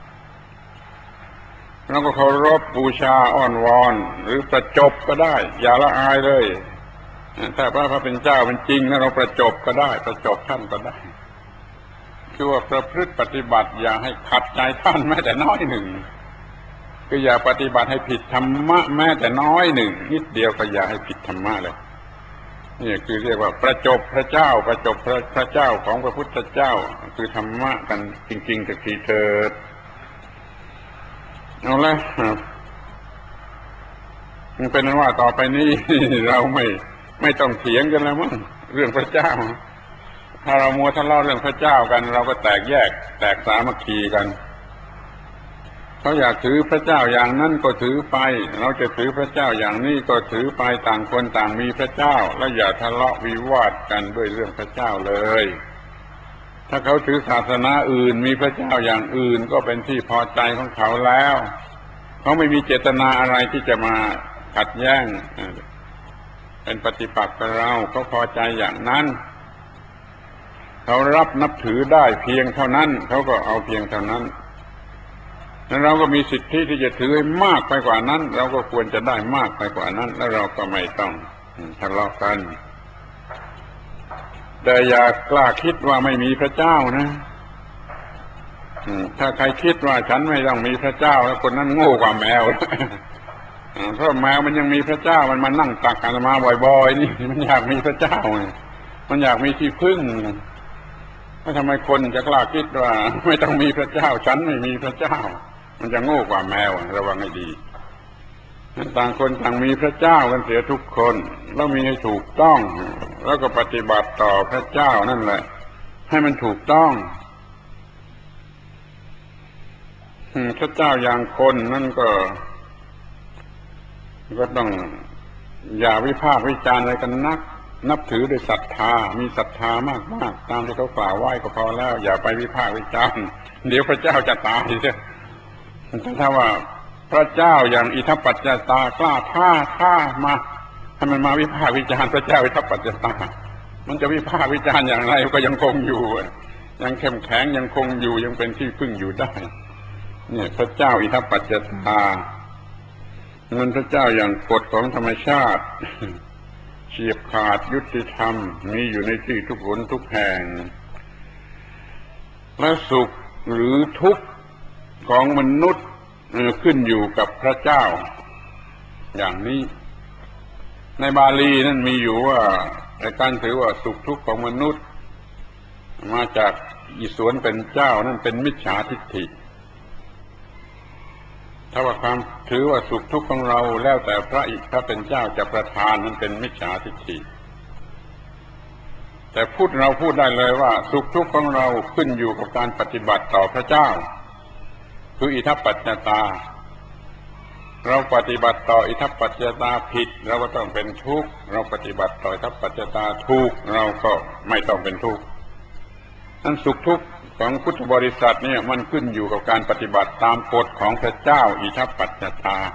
เราก็เคารพบูชาอ้อนวอนหรือประจบก็ได้อย่าละอายเลยถ้าพระพระเป็นเจ้าเป็นจริงแล้วเราประจบก็ได้ประจบท่านก็ได้คือว่าประพฤติปฏิบัติอย่าให้ขัดใจท่านแม้แต่น้อยหนึ่งคืออย่าปฏิบัติให้ผิดธรรมะแม้แต่น้อยหนึ่งนิดเดียวก็อย่าให้ผิดธรรมะเลยนี่คือเรียกว่าประจบพระเจ้าประจบพระพระเจ้าของพระพุทธเจ้าคือธรรมะกันจริงๆสักทีเถิดเอาละมันเป็นว่าต่อไปนี้เราไม่ไม่ต้องเถียงกันแล้วมั้งเรื่องพระเจ้าถ้าเรามัวทะเลาะเรื่องพระเจ้ากันเราก็แตกแยกแตกสามัคคีกันเขาอยากถือพระเจ้าอย่างนั้นก็ถือไปเราจะถือพระเจ้าอย่างนี้ก็ถือไปต่างคนต่างมีพระเจ้าแล้วอย่าทะเลาะวิวาทกันด้วยเรื่องพระเจ้าเลยถ้าเขาถือศาสนาอื่นมีพระเจ้าอย่างอื่นก็เป็นที่พอใจของเขาแล้วเขาไม่มีเจตนาอะไรที่จะมาขัดแย้งเป็นปฏิปักษ์กับเราเขาพอใจอย่างนั้นเขารับนับถือได้เพียงเท่านั้นเขาก็เอาเพียงเท่านั้นแล้วเราก็มีสิทธิที่จะถือให้มากไปกว่านั้นเราก็ควรจะได้มากไปกว่านั้นแล้วเราก็ไม่ต้องทะเลาะกันแต่อย่ากล้าคิดว่าไม่มีพระเจ้านะถ้าใครคิดว่าฉันไม่ต้องมีพระเจ้าแล้วคนนั้นโง่กว่าแมวเพราะแมวมันยังมีพระเจ้ามันมานั่งตักอาตมาบ่อยๆนี่มันอยากมีพระเจ้ามันอยากมีที่พึ่งแล้วทำไมคนจะกล้าคิดว่าไม่ต้องมีพระเจ้าฉันไม่มีพระเจ้ามันจะโง่กว่าแมวระวังให้ดีต่างคนต่างมีพระเจ้ากันเสียทุกคนแล้วมีให้ถูกต้องแล้วก็ปฏิบัติต่อพระเจ้านั่นแหละให้มันถูกต้องพระเจ้าอย่างคนนั่นก็ก็ต้องอย่าวิพากษ์วิจารณ์อะไรกันนักนับถือด้วยศรัทธามีศรัทธามากๆตามที่เขากล่าวไว้ก็พอแล้วอย่าไปวิพากษ์วิจารณ์เดี๋ยวพระเจ้าจะตายเสียถ้าว่าพระเจ้าอย่างอิทัปปัจจตากล้าท่าท่ามาให้มันมาวิพากษ์วิจารณ์พระเจ้าอิทัปปัจจตามันจะวิพากษ์วิจารณ์อย่างไรก็ยังคงอยู่ยังเข้มแข็งยังคงอยู่ยังเป็นที่พึ่งอยู่ได้เนี่ยพระเจ้าอิทัปปัจจตามันพระเจ้าอย่างกฎของธรรมชาติเฉียบขาดยุติธรรมมีอยู่ในที่ทุกหนทุกแห่งและสุขหรือทุกข์ของมนุษย์ขึ้นอยู่กับพระเจ้าอย่างนี้ในบาลีนั่นมีอยู่ว่าในการถือว่าสุขทุกข์ของมนุษย์มาจากอิศวรเป็นเจ้านั่นเป็นมิจฉาทิฏฐิถ้าว่าความถือว่าสุขทุกข์ของเราแล้วแต่พระอิพระเป็นเจ้าจะประทานนั้นเป็นมิจฉาทิฏฐิแต่พูดเราพูดได้เลยว่าสุขทุกข์ของเราขึ้นอยู่กับการปฏิบัติต่อพระเจ้าคืออิทัปปัจจตาเราปฏิบัติต่ออิทัปปัจจตาผิดเราก็ต้องเป็นทุกข์เราปฏิบัติต่ออิทัปปัจจตาถูกเราก็ไม่ต้องเป็นทุกข์นั้นสุขทุกข์ของพุทธบริษัทเนี่ยมันขึ้นอยู่กับการปฏิบัติตามกฎของพระเจ้าอิทัปปัจจตา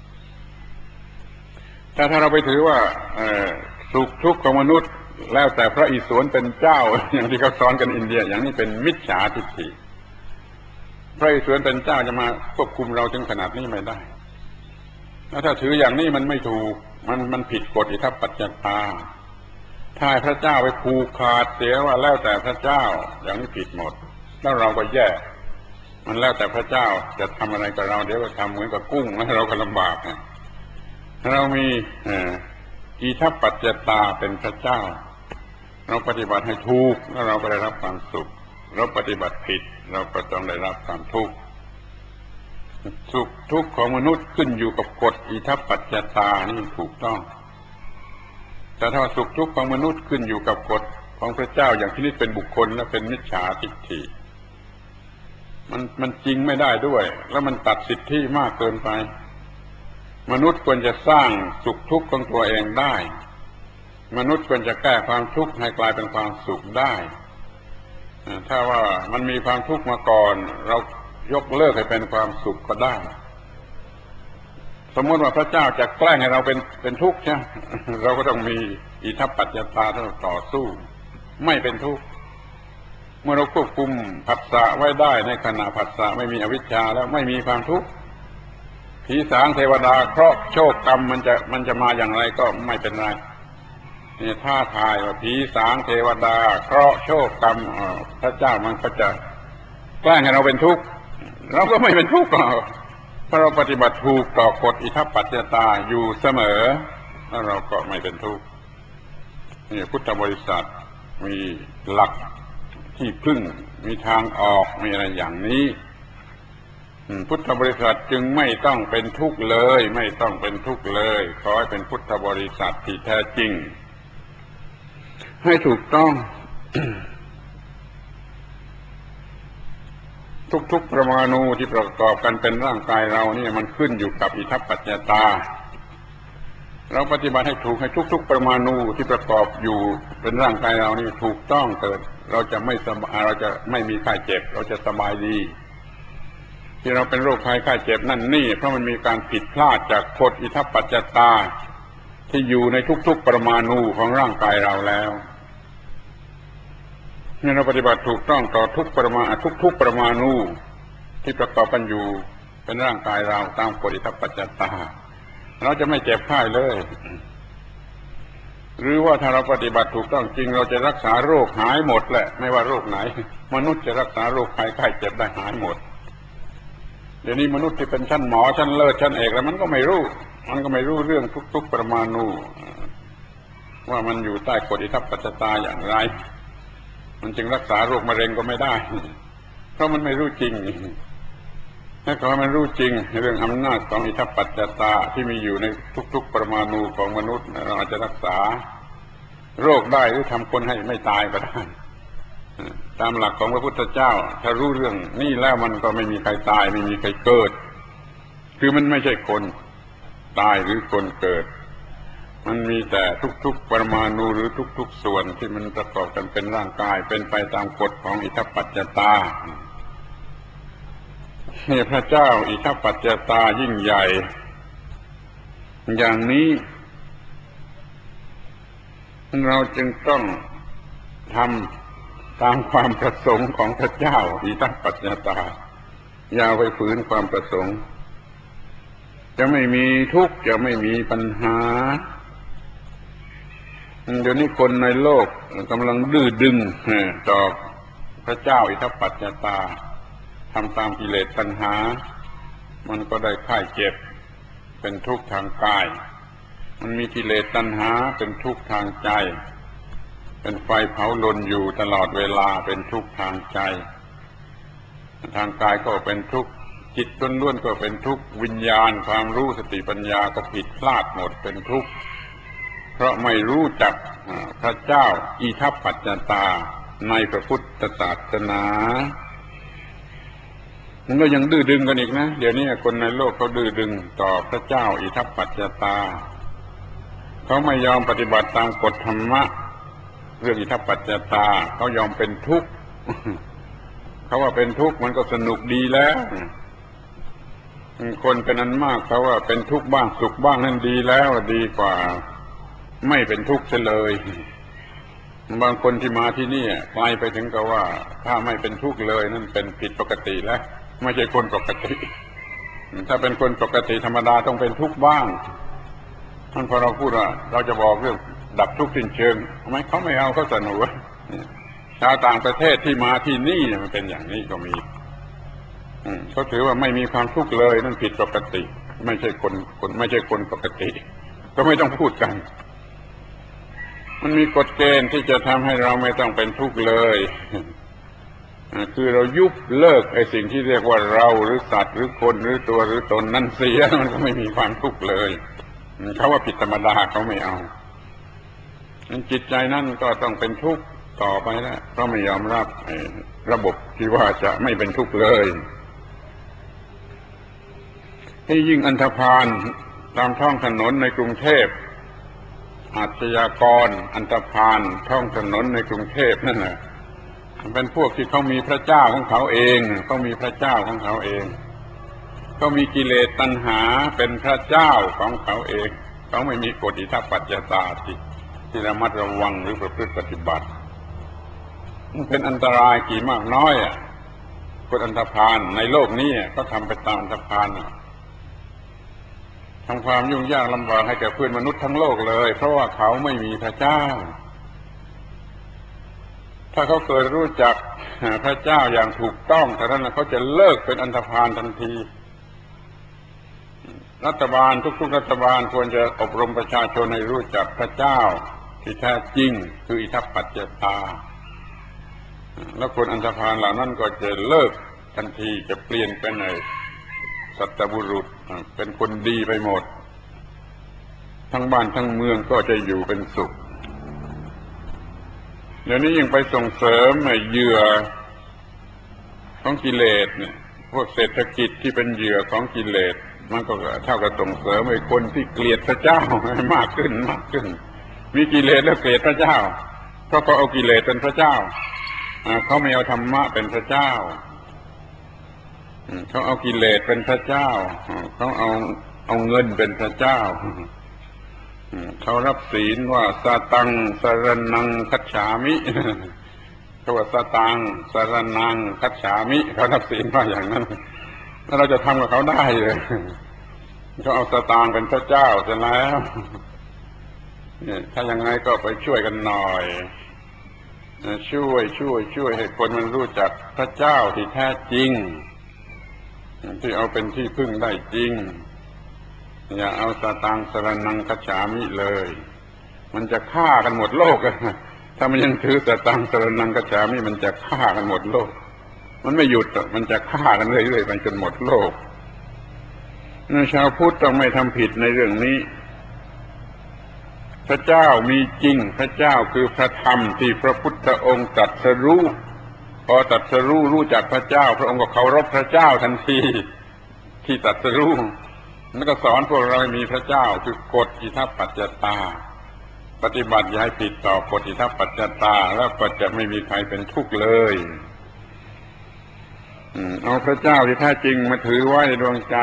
แต่ถ้าเราไปถือว่าสุขทุกข์ของมนุษย์แล้วแต่พระอิศวรเป็นเจ้าอย่างที่เขาสอนกันอินเดียอย่างนี้เป็นมิจฉาทิฏฐิพระอิศวรเป็นเจ้าจะมาควบคุมเราถึงขนาดนี้ไม่ได้แล้วถ้าถืออย่างนี้มันไม่ถูกมันมันผิดกฎอิทัปปัจจตาถ้าพระเจ้าไปผูกขาดเสียว่าแล้วแต่พระเจ้าอย่างนี้ผิดหมดแล้วเราก็แย่มันแล้วแต่พระเจ้าจะทำอะไรกับเราเดี๋ยวก็ทำเหมือนกับกุ้งแล้วเราก็ลำบากเรามีอิทัปปัจจตาเป็นพระเจ้าเราปฏิบัติให้ถูกแล้วเราก็ได้รับความสุขเราปฏิบัติผิดเราก็ต้องได้รับความทุกข์สุขทุกข์ของมนุษย์ขึ้นอยู่กับกฎอิทัปปัจจตานี่ถูกต้องแต่ถ้าสุขทุกข์ของมนุษย์ขึ้นอยู่กับกฎของพระเจ้าอย่างที่นี่เป็นบุคคลและเป็นมิจฉาทิฏฐิมันมันจริงไม่ได้ด้วยแล้วมันตัดสิทธิมากเกินไปมนุษย์ควรจะสร้างสุขทุกข์ของตัวเองได้มนุษย์ควรจะแก้ความทุกข์ให้กลายเป็นความสุขได้ถ้าว่ามันมีความทุกข์มาก่อนเรายกเลิกให้เป็นความสุขก็ได้สมมติว่าพระเจ้าจะแกล้งให้เราเป็นเป็นทุกข์ใช่เราก็ต้องมีอิทัปปัจจตาต้องต่อสู้ไม่เป็นทุกข์เมื่อเราควบคุมผัสสะไว้ได้ในขณะผัสสะไม่มีอวิชชาแล้วไม่มีความทุกข์ผีสางเทวดาเคราะห์โชคกรรมมันจะมันจะมาอย่างไรก็ไม่เป็นไรนี่ท้าทายว่าผีสางเทวดาเคราะห์โชคกรรมพระเจ้ามันก็จะแกล้งให้เราเป็นทุกข์เราก็ไม่เป็นทุกข์หรอกเพราะเราปฏิบัติถูกต่อกฎอิทัปปัจจตาอยู่เสมอแล้วเราก็ไม่เป็นทุกข์นี่พุทธบริษัทมีหลักที่พึ่งมีทางออกมีอะไรอย่างนี้พุทธบริษัทจึงไม่ต้องเป็นทุกข์เลยไม่ต้องเป็นทุกข์เลยขอให้เป็นพุทธบริษัทที่แท้จริงให้ถูกต้อง ทุกๆประมาณูที่ประกอบกันเป็นร่างกายเรานี่มันขึ้นอยู่กับอิทัปปัจจตาเราปฏิบัติให้ถูกให้ทุกๆประมาณูที่ประกอบอยู่เป็นร่างกายเรานี่ถูกต้องเกิดเราจะไม่สบายเราจะไม่มีไข้เจ็บเราจะสบายดีที่เราเป็นโรคภัยไข้เจ็บนั่นนี่เพราะมันมีการผิดพลาดจากกฎอิทัปปัจจตาที่อยู่ในทุกๆประมาณูของร่างกายเราแล้วนี่เราปฏิบัติถูกต้องต่อทุกประมาณทุกๆประมาณูที่ประกอบกันอยู่เป็นร่างกายเราตามกฎอิทัปปัจจตาเราจะไม่เจ็บไข้เลยหรือว่าถ้าเราปฏิบัติถูกต้องจริงเราจะรักษาโรคหายหมดแหละไม่ว่าโรคไหนมนุษย์จะรักษาโรคภัยไข้เจ็บได้หายหมดเดี๋ยวนี้มนุษย์ที่เป็นชั้นหมอชั้นเลิศชั้นเอกแล้วมันก็ไม่รู้มันก็ไม่รู้เรื่องทุกๆประมาณูว่ามันอยู่ใต้กฎอิทัปปัจจตาอย่างไรมันจึงรักษาโรคมะเร็งก็ไม่ได้เพราะมันไม่รู้จริงถ้าขอมันรู้จริงเรื่องอำนาจของอิทัปปัจจตาที่มีอยู่ในทุกๆประมาณูของมนุษย์เราอาจจะรักษาโรคได้หรือทำคนให้ไม่ตายก็ได้ตามหลักของพระพุทธเจ้าถ้ารู้เรื่องนี้แล้วมันก็ไม่มีใครตายไม่มีใครเกิดคือมันไม่ใช่คนตายหรือคนเกิดมันมีแต่ทุกๆปรมาณูหรือทุกๆส่วนที่มันประกอบกันเป็นร่างกายเป็นไปตามกฎของอิทัปปัจจตานี่พระเจ้าอิทัปปัจจตายิ่งใหญ่อย่างนี้เราจึงต้องทำตามความประสงค์ของพระเจ้าอิทัปปัจจตาอย่าไปฝืนความประสงค์จะไม่มีทุกข์จะไม่มีปัญหาเดี๋ยวนี้คนในโลกกำลังดื้อดึงต่อพระเจ้าอิทัปปัจจตาทำตามกิเลสตัณหามันก็ได้ไข้เจ็บเป็นทุกข์ทางกายมันมีกิเลสตัณหาเป็นทุกข์ทางใจเป็นไฟเผาลนอยู่ตลอดเวลาเป็นทุกข์ทางใจทางกายก็เป็นทุกข์จิตล้วนๆก็เป็นทุกข์วิญญาณความรู้สติปัญญาก็ผิดพลาดหมดเป็นทุกข์เพราะไม่รู้จักพระเจ้าอิทัปปัจจตาในพระพุทธศาสนามันก็ยังดื้อดึงกันอีกนะเดี๋ยวนี้คนในโลกเขาดื้อดึงต่อพระเจ้าอิทัปปัจจตาเขาไม่ยอมปฏิบัติตามกฎธรรมะเรื่องอิทัปปัจจตาเขายอมเป็นทุกข์เขาว่าเป็นทุกข์มันก็สนุกดีแล้วคนเป็นอันมากเขาว่าเป็นทุกข์บ้างสุขบ้างนั่นดีแล้วดีกว่าไม่เป็นทุกข์เสียเลยบางคนที่มาที่นี่กลายไปถึงกับว่าถ้าไม่เป็นทุกข์เลยนั่นเป็นผิดปกติแล้วไม่ใช่คนปกติถ้าเป็นคนปกติธรรมดาต้องเป็นทุกข์บ้างมันพอเราพูดว่าเราจะบอกเรื่องดับทุกข์สิ้นเชิงทำไมเขาไม่เอาเขาสนุกชาวต่างประเทศที่มาที่นี่มันเป็นอย่างนี้ก็มีเขาถือว่าไม่มีความทุกข์เลยนั่นผิดปกติไม่ใช่คนคนไม่ใช่คนปกติก็ไม่ต้องพูดกันมันมีกฎเกณฑ์ที่จะทำให้เราไม่ต้องเป็นทุกข์เลยคือเรายุบเลิกไอ้สิ่งที่เรียกว่าเราหรือสัตว์หรือคนหรือตัวหรือตนนั่นเสียมันก็ไม่มีความทุกข์เลยเขาว่าผิดธรรมดาเขาไม่เอาจิตใจนั่นก็ต้องเป็นทุกข์ต่อไปแล้วเพราะไม่ยอมรับระบบที่ว่าจะไม่เป็นทุกข์เลยที่ยิ่งอันธพาลตามท้องถนนในกรุงเทพอาชญากรอันธพาลท้องถนนในกรุงเทพนั่นแหละเป็นพวกที่เขามีพระเจ้าของเขาเองเขามีพระเจ้าของเขาเองเขามีกิเลสตัณหาเป็นพระเจ้าของเขาเองเขาไม่มีกฎอิทัปปัจจตาที่ที่ระมัดระวังหรือประพฤติปฏิบัติมันเป็นอันตรายกี่มากน้อยอ่ะคนอันธพาลในโลกนี้ก็ทำไปตามอันธพาลทำความยุ่งยากลำบากให้แก่เพื่อนมนุษย์ทั้งโลกเลยเพราะว่าเขาไม่มีพระเจ้าถ้าเขาเกิดรู้จักพระเจ้าอย่างถูกต้องแต่นั้นเขาจะเลิกเป็นอันธพาลทันทีรัฐบาลทุกๆรัฐบาลควรจะอบรมประชาชนให้รู้จักพระเจ้าที่แท้จริงคืออิทัปปัจจตาแล้วคนอันธพาลเหล่านั้นก็จะเลิกทันทีจะเปลี่ยนเป็นไอ้สัตบุรุษเป็นคนดีไปหมดทั้งบ้านทั้งเมืองก็จะอยู่เป็นสุขเดี๋ยวนี้ยังไปส่งเสริมเหยื่อของกิเลสเนี่ยพวกเศรษฐกิจที่เป็นเหยื่อของกิเลสมันก็เท่ากับส่งเสริมไอ้คนที่เกลียดพระเจ้าให้มากขึ้นมากขึ้นมีกิเลสแล้วเกลียดพระเจ้าเพราะเขาเอากิเลสเป็นพระเจ้าเขาไม่เอาธรรมะเป็นพระเจ้าเขาเอากิเลสเป็นพระเจ้าเขาเอาเอาเงินเป็นพระเจ้าเขารับศีลว่าสตังสรณังคัจฉามิเขาว่าสตังสรณังคัจฉามิเขารับศีลว่าอย่างนั้นแล้วเราจะทำกับเขาได้เลยเขาเอาสตางค์เป็นพระเจ้าเสร็จแล้วถ้ายังไงก็ไปช่วยกันหน่อยช่วยช่วยช่วยให้คนมันรู้จักพระเจ้าที่แท้จริงที่เอาเป็นที่พึ่งได้จริงอย่าเอาสตางค์สรณังคัจฉามิเลยมันจะฆ่ากันหมดโลกถ้ามันยังถือสตางค์สรณังคัจฉามิมันจะฆ่ากันหมดโลกมันไม่หยุดมันจะฆ่ากันเรื่อยๆไปจนหมดโลกชาวพุทธต้องไม่ทำผิดในเรื่องนี้พระเจ้ามีจริงพระเจ้าคือพระธรรมที่พระพุทธองค์ตรัสรู้พอตรัสรู้รู้จักพระเจ้าพระองค์ก็เคารพพระเจ้าทันทีที่ตรัสรู้แล้วก็สอนพวกเราให้มีพระเจ้าคือกฎอิทัปปัจจตาปฏิบัติอย่าให้ผิดต่อกฎอิทัปปัจจตาแล้วก็จะไม่มีใครเป็นทุกข์เลยเอาพระเจ้าที่แท้จริงมาถือไว้ในดวงใจ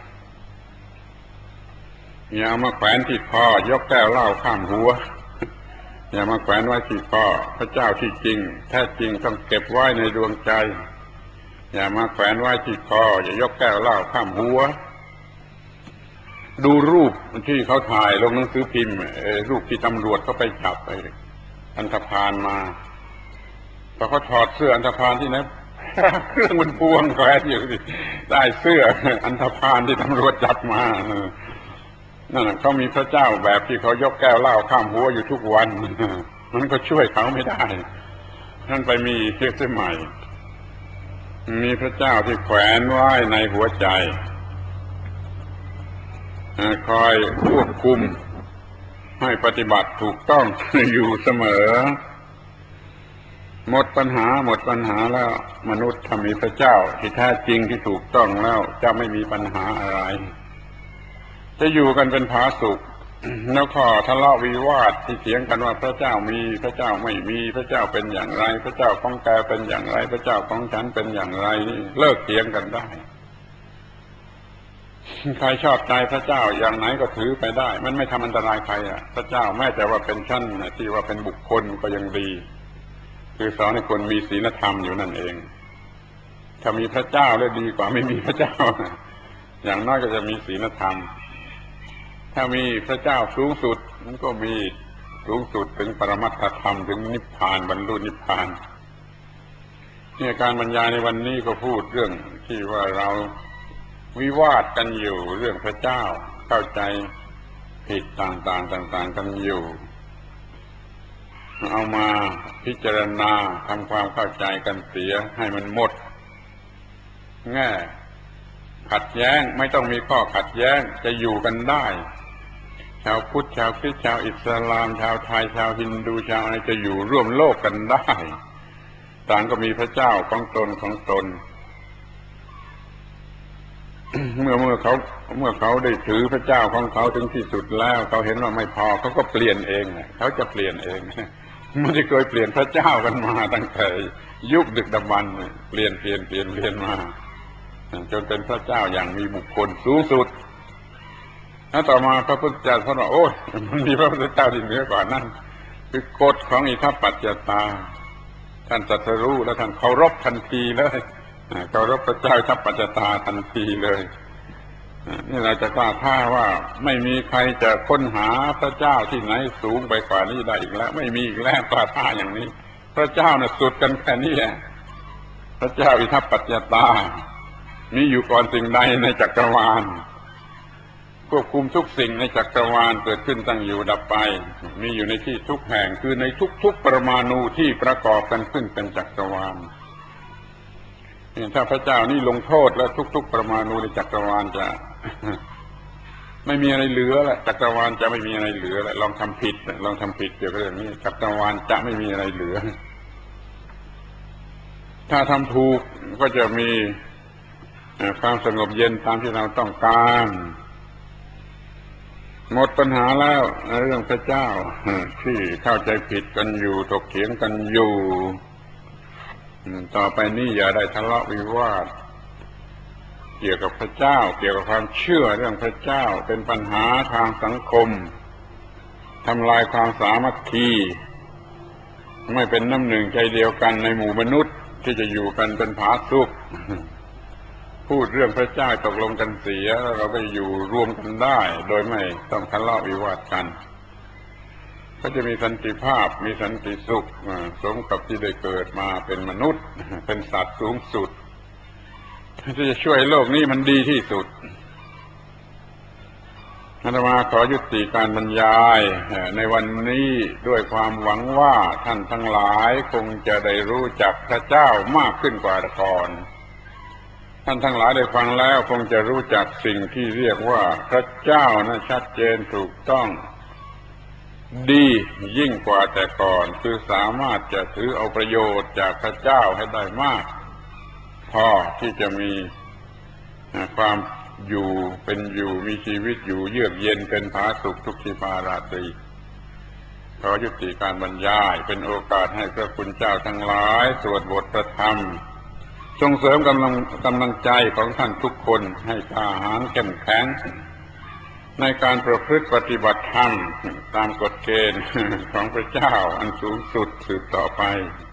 อย่ามาแขวนที่คอยกแก้วเหล้าข้ามหัวอย่ามาแขวนไว้ที่คอพระเจ้าที่จริงแท้จริงต้องเก็บไว้ในดวงใจอย่ามาแขวนไว้ที่คออย่ายกแก้วเหล้าข้ามหัวดูรูปที่เขาถ่ายลงหนังสือพิมพ์รูปที่ตำรวจเขาไปจับไอ้อันธพาลมาพอเขาถอดเสื้ออันธพาลที่ไหนเครื่องมันพวงแขวนอยู่สิได้เสื้ออันธพาลที่ตำรวจจับมานั่นเขามีพระเจ้าแบบที่เขายกแก้วเหล้าข้ามหัวอยู่ทุกวันมันก็ช่วยเขาไม่ได้นั่นไปมีเรื่องใหม่มีพระเจ้าที่แขวนไว้ในหัวใจคอยควบคุมให้ปฏิบัติถูกต้องอยู่เสมอหมดปัญหาหมดปัญหาแล้วมนุษย์ถ้ามีพระเจ้าที่แท้จริงที่ถูกต้องแล้วจะไม่มีปัญหาอะไรจะอยู่กันเป็นผาสุกแล้วก็ทะเลาะวิวาทที่เถียงกันว่าพระเจ้ามีพระเจ้าไม่มีพระเจ้าเป็นอย่างไรพระเจ้าของแกเป็นอย่างไรพระเจ้าของฉันเป็นอย่างไรนี่เลิกเถียงกันได้ใครชอบใจพระเจ้าอย่างไหนก็ถือไปได้มันไม่ทำอันตรายใครอ่ะพระเจ้าแม้แต่ว่าเป็นชั้นที่ว่าเป็นบุคคลก็ยังดีคือสอนให้คนมีศีลธรรมอยู่นั่นเองถ้ามีพระเจ้าแล้วดีกว่าไม่มีพระเจ้าอย่างน้อยก็จะมีศีลธรรมถ้ามีพระเจ้าสูงสุดมันก็มีสูงสุดถึงปรมัตถธรรมถึงนิพพานบรรลุนิพพานเนี่ยการบรรยายในวันนี้ก็พูดเรื่องที่ว่าเราวิวาทกันอยู่เรื่องพระเจ้าเข้าใจผิดต่างๆต่างๆกันอยู่เอามาพิจารณาทำความเข้าใจกันเสียให้มันหมดแง่ขัดแย้งไม่ต้องมีข้อขัดแย้งจะอยู่กันได้ชาวพุทธชาวคริสต์ชาวอิสลามชาวไทยชาวฮินดูชาวอะไรจะอยู่ร่วมโลกกันได้ต่างก็มีพระเจ้าของตนของตน เมื่อเมื่อเขาเมื่อเขาได้ถือพระเจ้าของเขาถึงที่สุดแล้วเขาเห็นว่าไม่พอเขาก็เปลี่ยนเองเขาจะเปลี่ยนเองไม่ได้เคยเปลี่ยนพระเจ้ากันมาตั้งแต่ยุคดึกดำบรรพ์เปลี่ยนเปลี่ยนเปลี่ยนเปลี่ยนมาจนเป็นพระเจ้าอย่างมีบุคคลสูงสุดแล้วต่อมาพระพุทธเจ้าท่านว่าโอ้ยมันมีพระพุทธเจ้าที่เหนือกว่านั้นคือกฎของอิทัปปัจจตาท่านตรัสรู้แล้วท่านเคารพทันทีเลยเคารพพระเจ้าอิทัปปัจจตาทันทีเลยนี่เราจะกล้าท้าว่าไม่มีใครจะค้นหาพระเจ้าที่ไหนสูงไปกว่านี้ได้อีกแล้วไม่มีอีกแล้วกล้าท้าอย่างนี้พระเจ้าน่ะสุดกันแค่นี้แหละพระเจ้าอิทัปปัจจตามีอยู่ก่อนสิ่งใดในจักรวาลควบคุมทุกสิ่งในจักรวาลเกิดขึ้นตั้งอยู่ดับไปมีอยู่ในที่ทุกแห่งคือในทุกๆปรมาณูที่ประกอบกันขึ้นเป็นจักรวาลถ้าพระเจ้านี่ลงโทษแล้วทุกๆปรมาณูในจักรวาลจะ ไม่มีอะไรเหลือแล้วจักรวาลจะไม่มีอะไรเหลือแล้วลองทำผิดลองทำผิดเกี่ยวกับเรื่องนี้จักรวาลจะไม่มีอะไรเหลือถ้าทำถูกก็จะมีความสงบเย็นตามที่เราต้องการหมดปัญหาแล้วเรื่องพระเจ้าที่เข้าใจผิดกันอยู่ถกเถียงกันอยู่ต่อไปนี้อย่าได้ทะเลาะวิวาทเกี่ยวกับพระเจ้าเกี่ยวกับความเชื่อเรื่องพระเจ้าเป็นปัญหาทางสังคมทำลายความสามัคคีไม่เป็นน้ำหนึ่งใจเดียวกันในหมู่มนุษย์ที่จะอยู่กันเป็นผาสุกพูดเรื่องพระเจ้าตกลงกันเสียแล้วเราก็อยู่รวมกันได้โดยไม่ต้องทะเลาะวิวาทกันก็จะมีสันติภาพมีสันติสุขสมกับที่ได้เกิดมาเป็นมนุษย์เป็นสัตว์สูงสุดที่จะช่วยโลกนี้มันดีที่สุดอาตมาขอยุติการบรรยายในวันนี้ด้วยความหวังว่าท่านทั้งหลายคงจะได้รู้จักพระเจ้ามากขึ้นกว่าก่อนท่านทั้งหลายได้ฟังแล้วคงจะรู้จักสิ่งที่เรียกว่าพระเจ้านะชัดเจนถูกต้องดียิ่งกว่าแต่ก่อนคือสามารถจะถือเอาประโยชน์จากพระเจ้าให้ได้มากพอที่จะมีความอยู่เป็นอยู่มีชีวิตอยู่เยือกเย็นเป็นผาสุกทุกทิพาราตรีขอยุติการบรรยายเป็นโอกาสให้พระคุณเจ้าทั้งหลายสวดบทประธรรมส่งเสริมกำลังกำลังใจของท่านทุกคนให้กล้าหาญเข้มแข็งในการประพฤติปฏิบัติธรรมตามกฎเกณฑ์ของพระเจ้าอันสูงสุดสืบต่อไป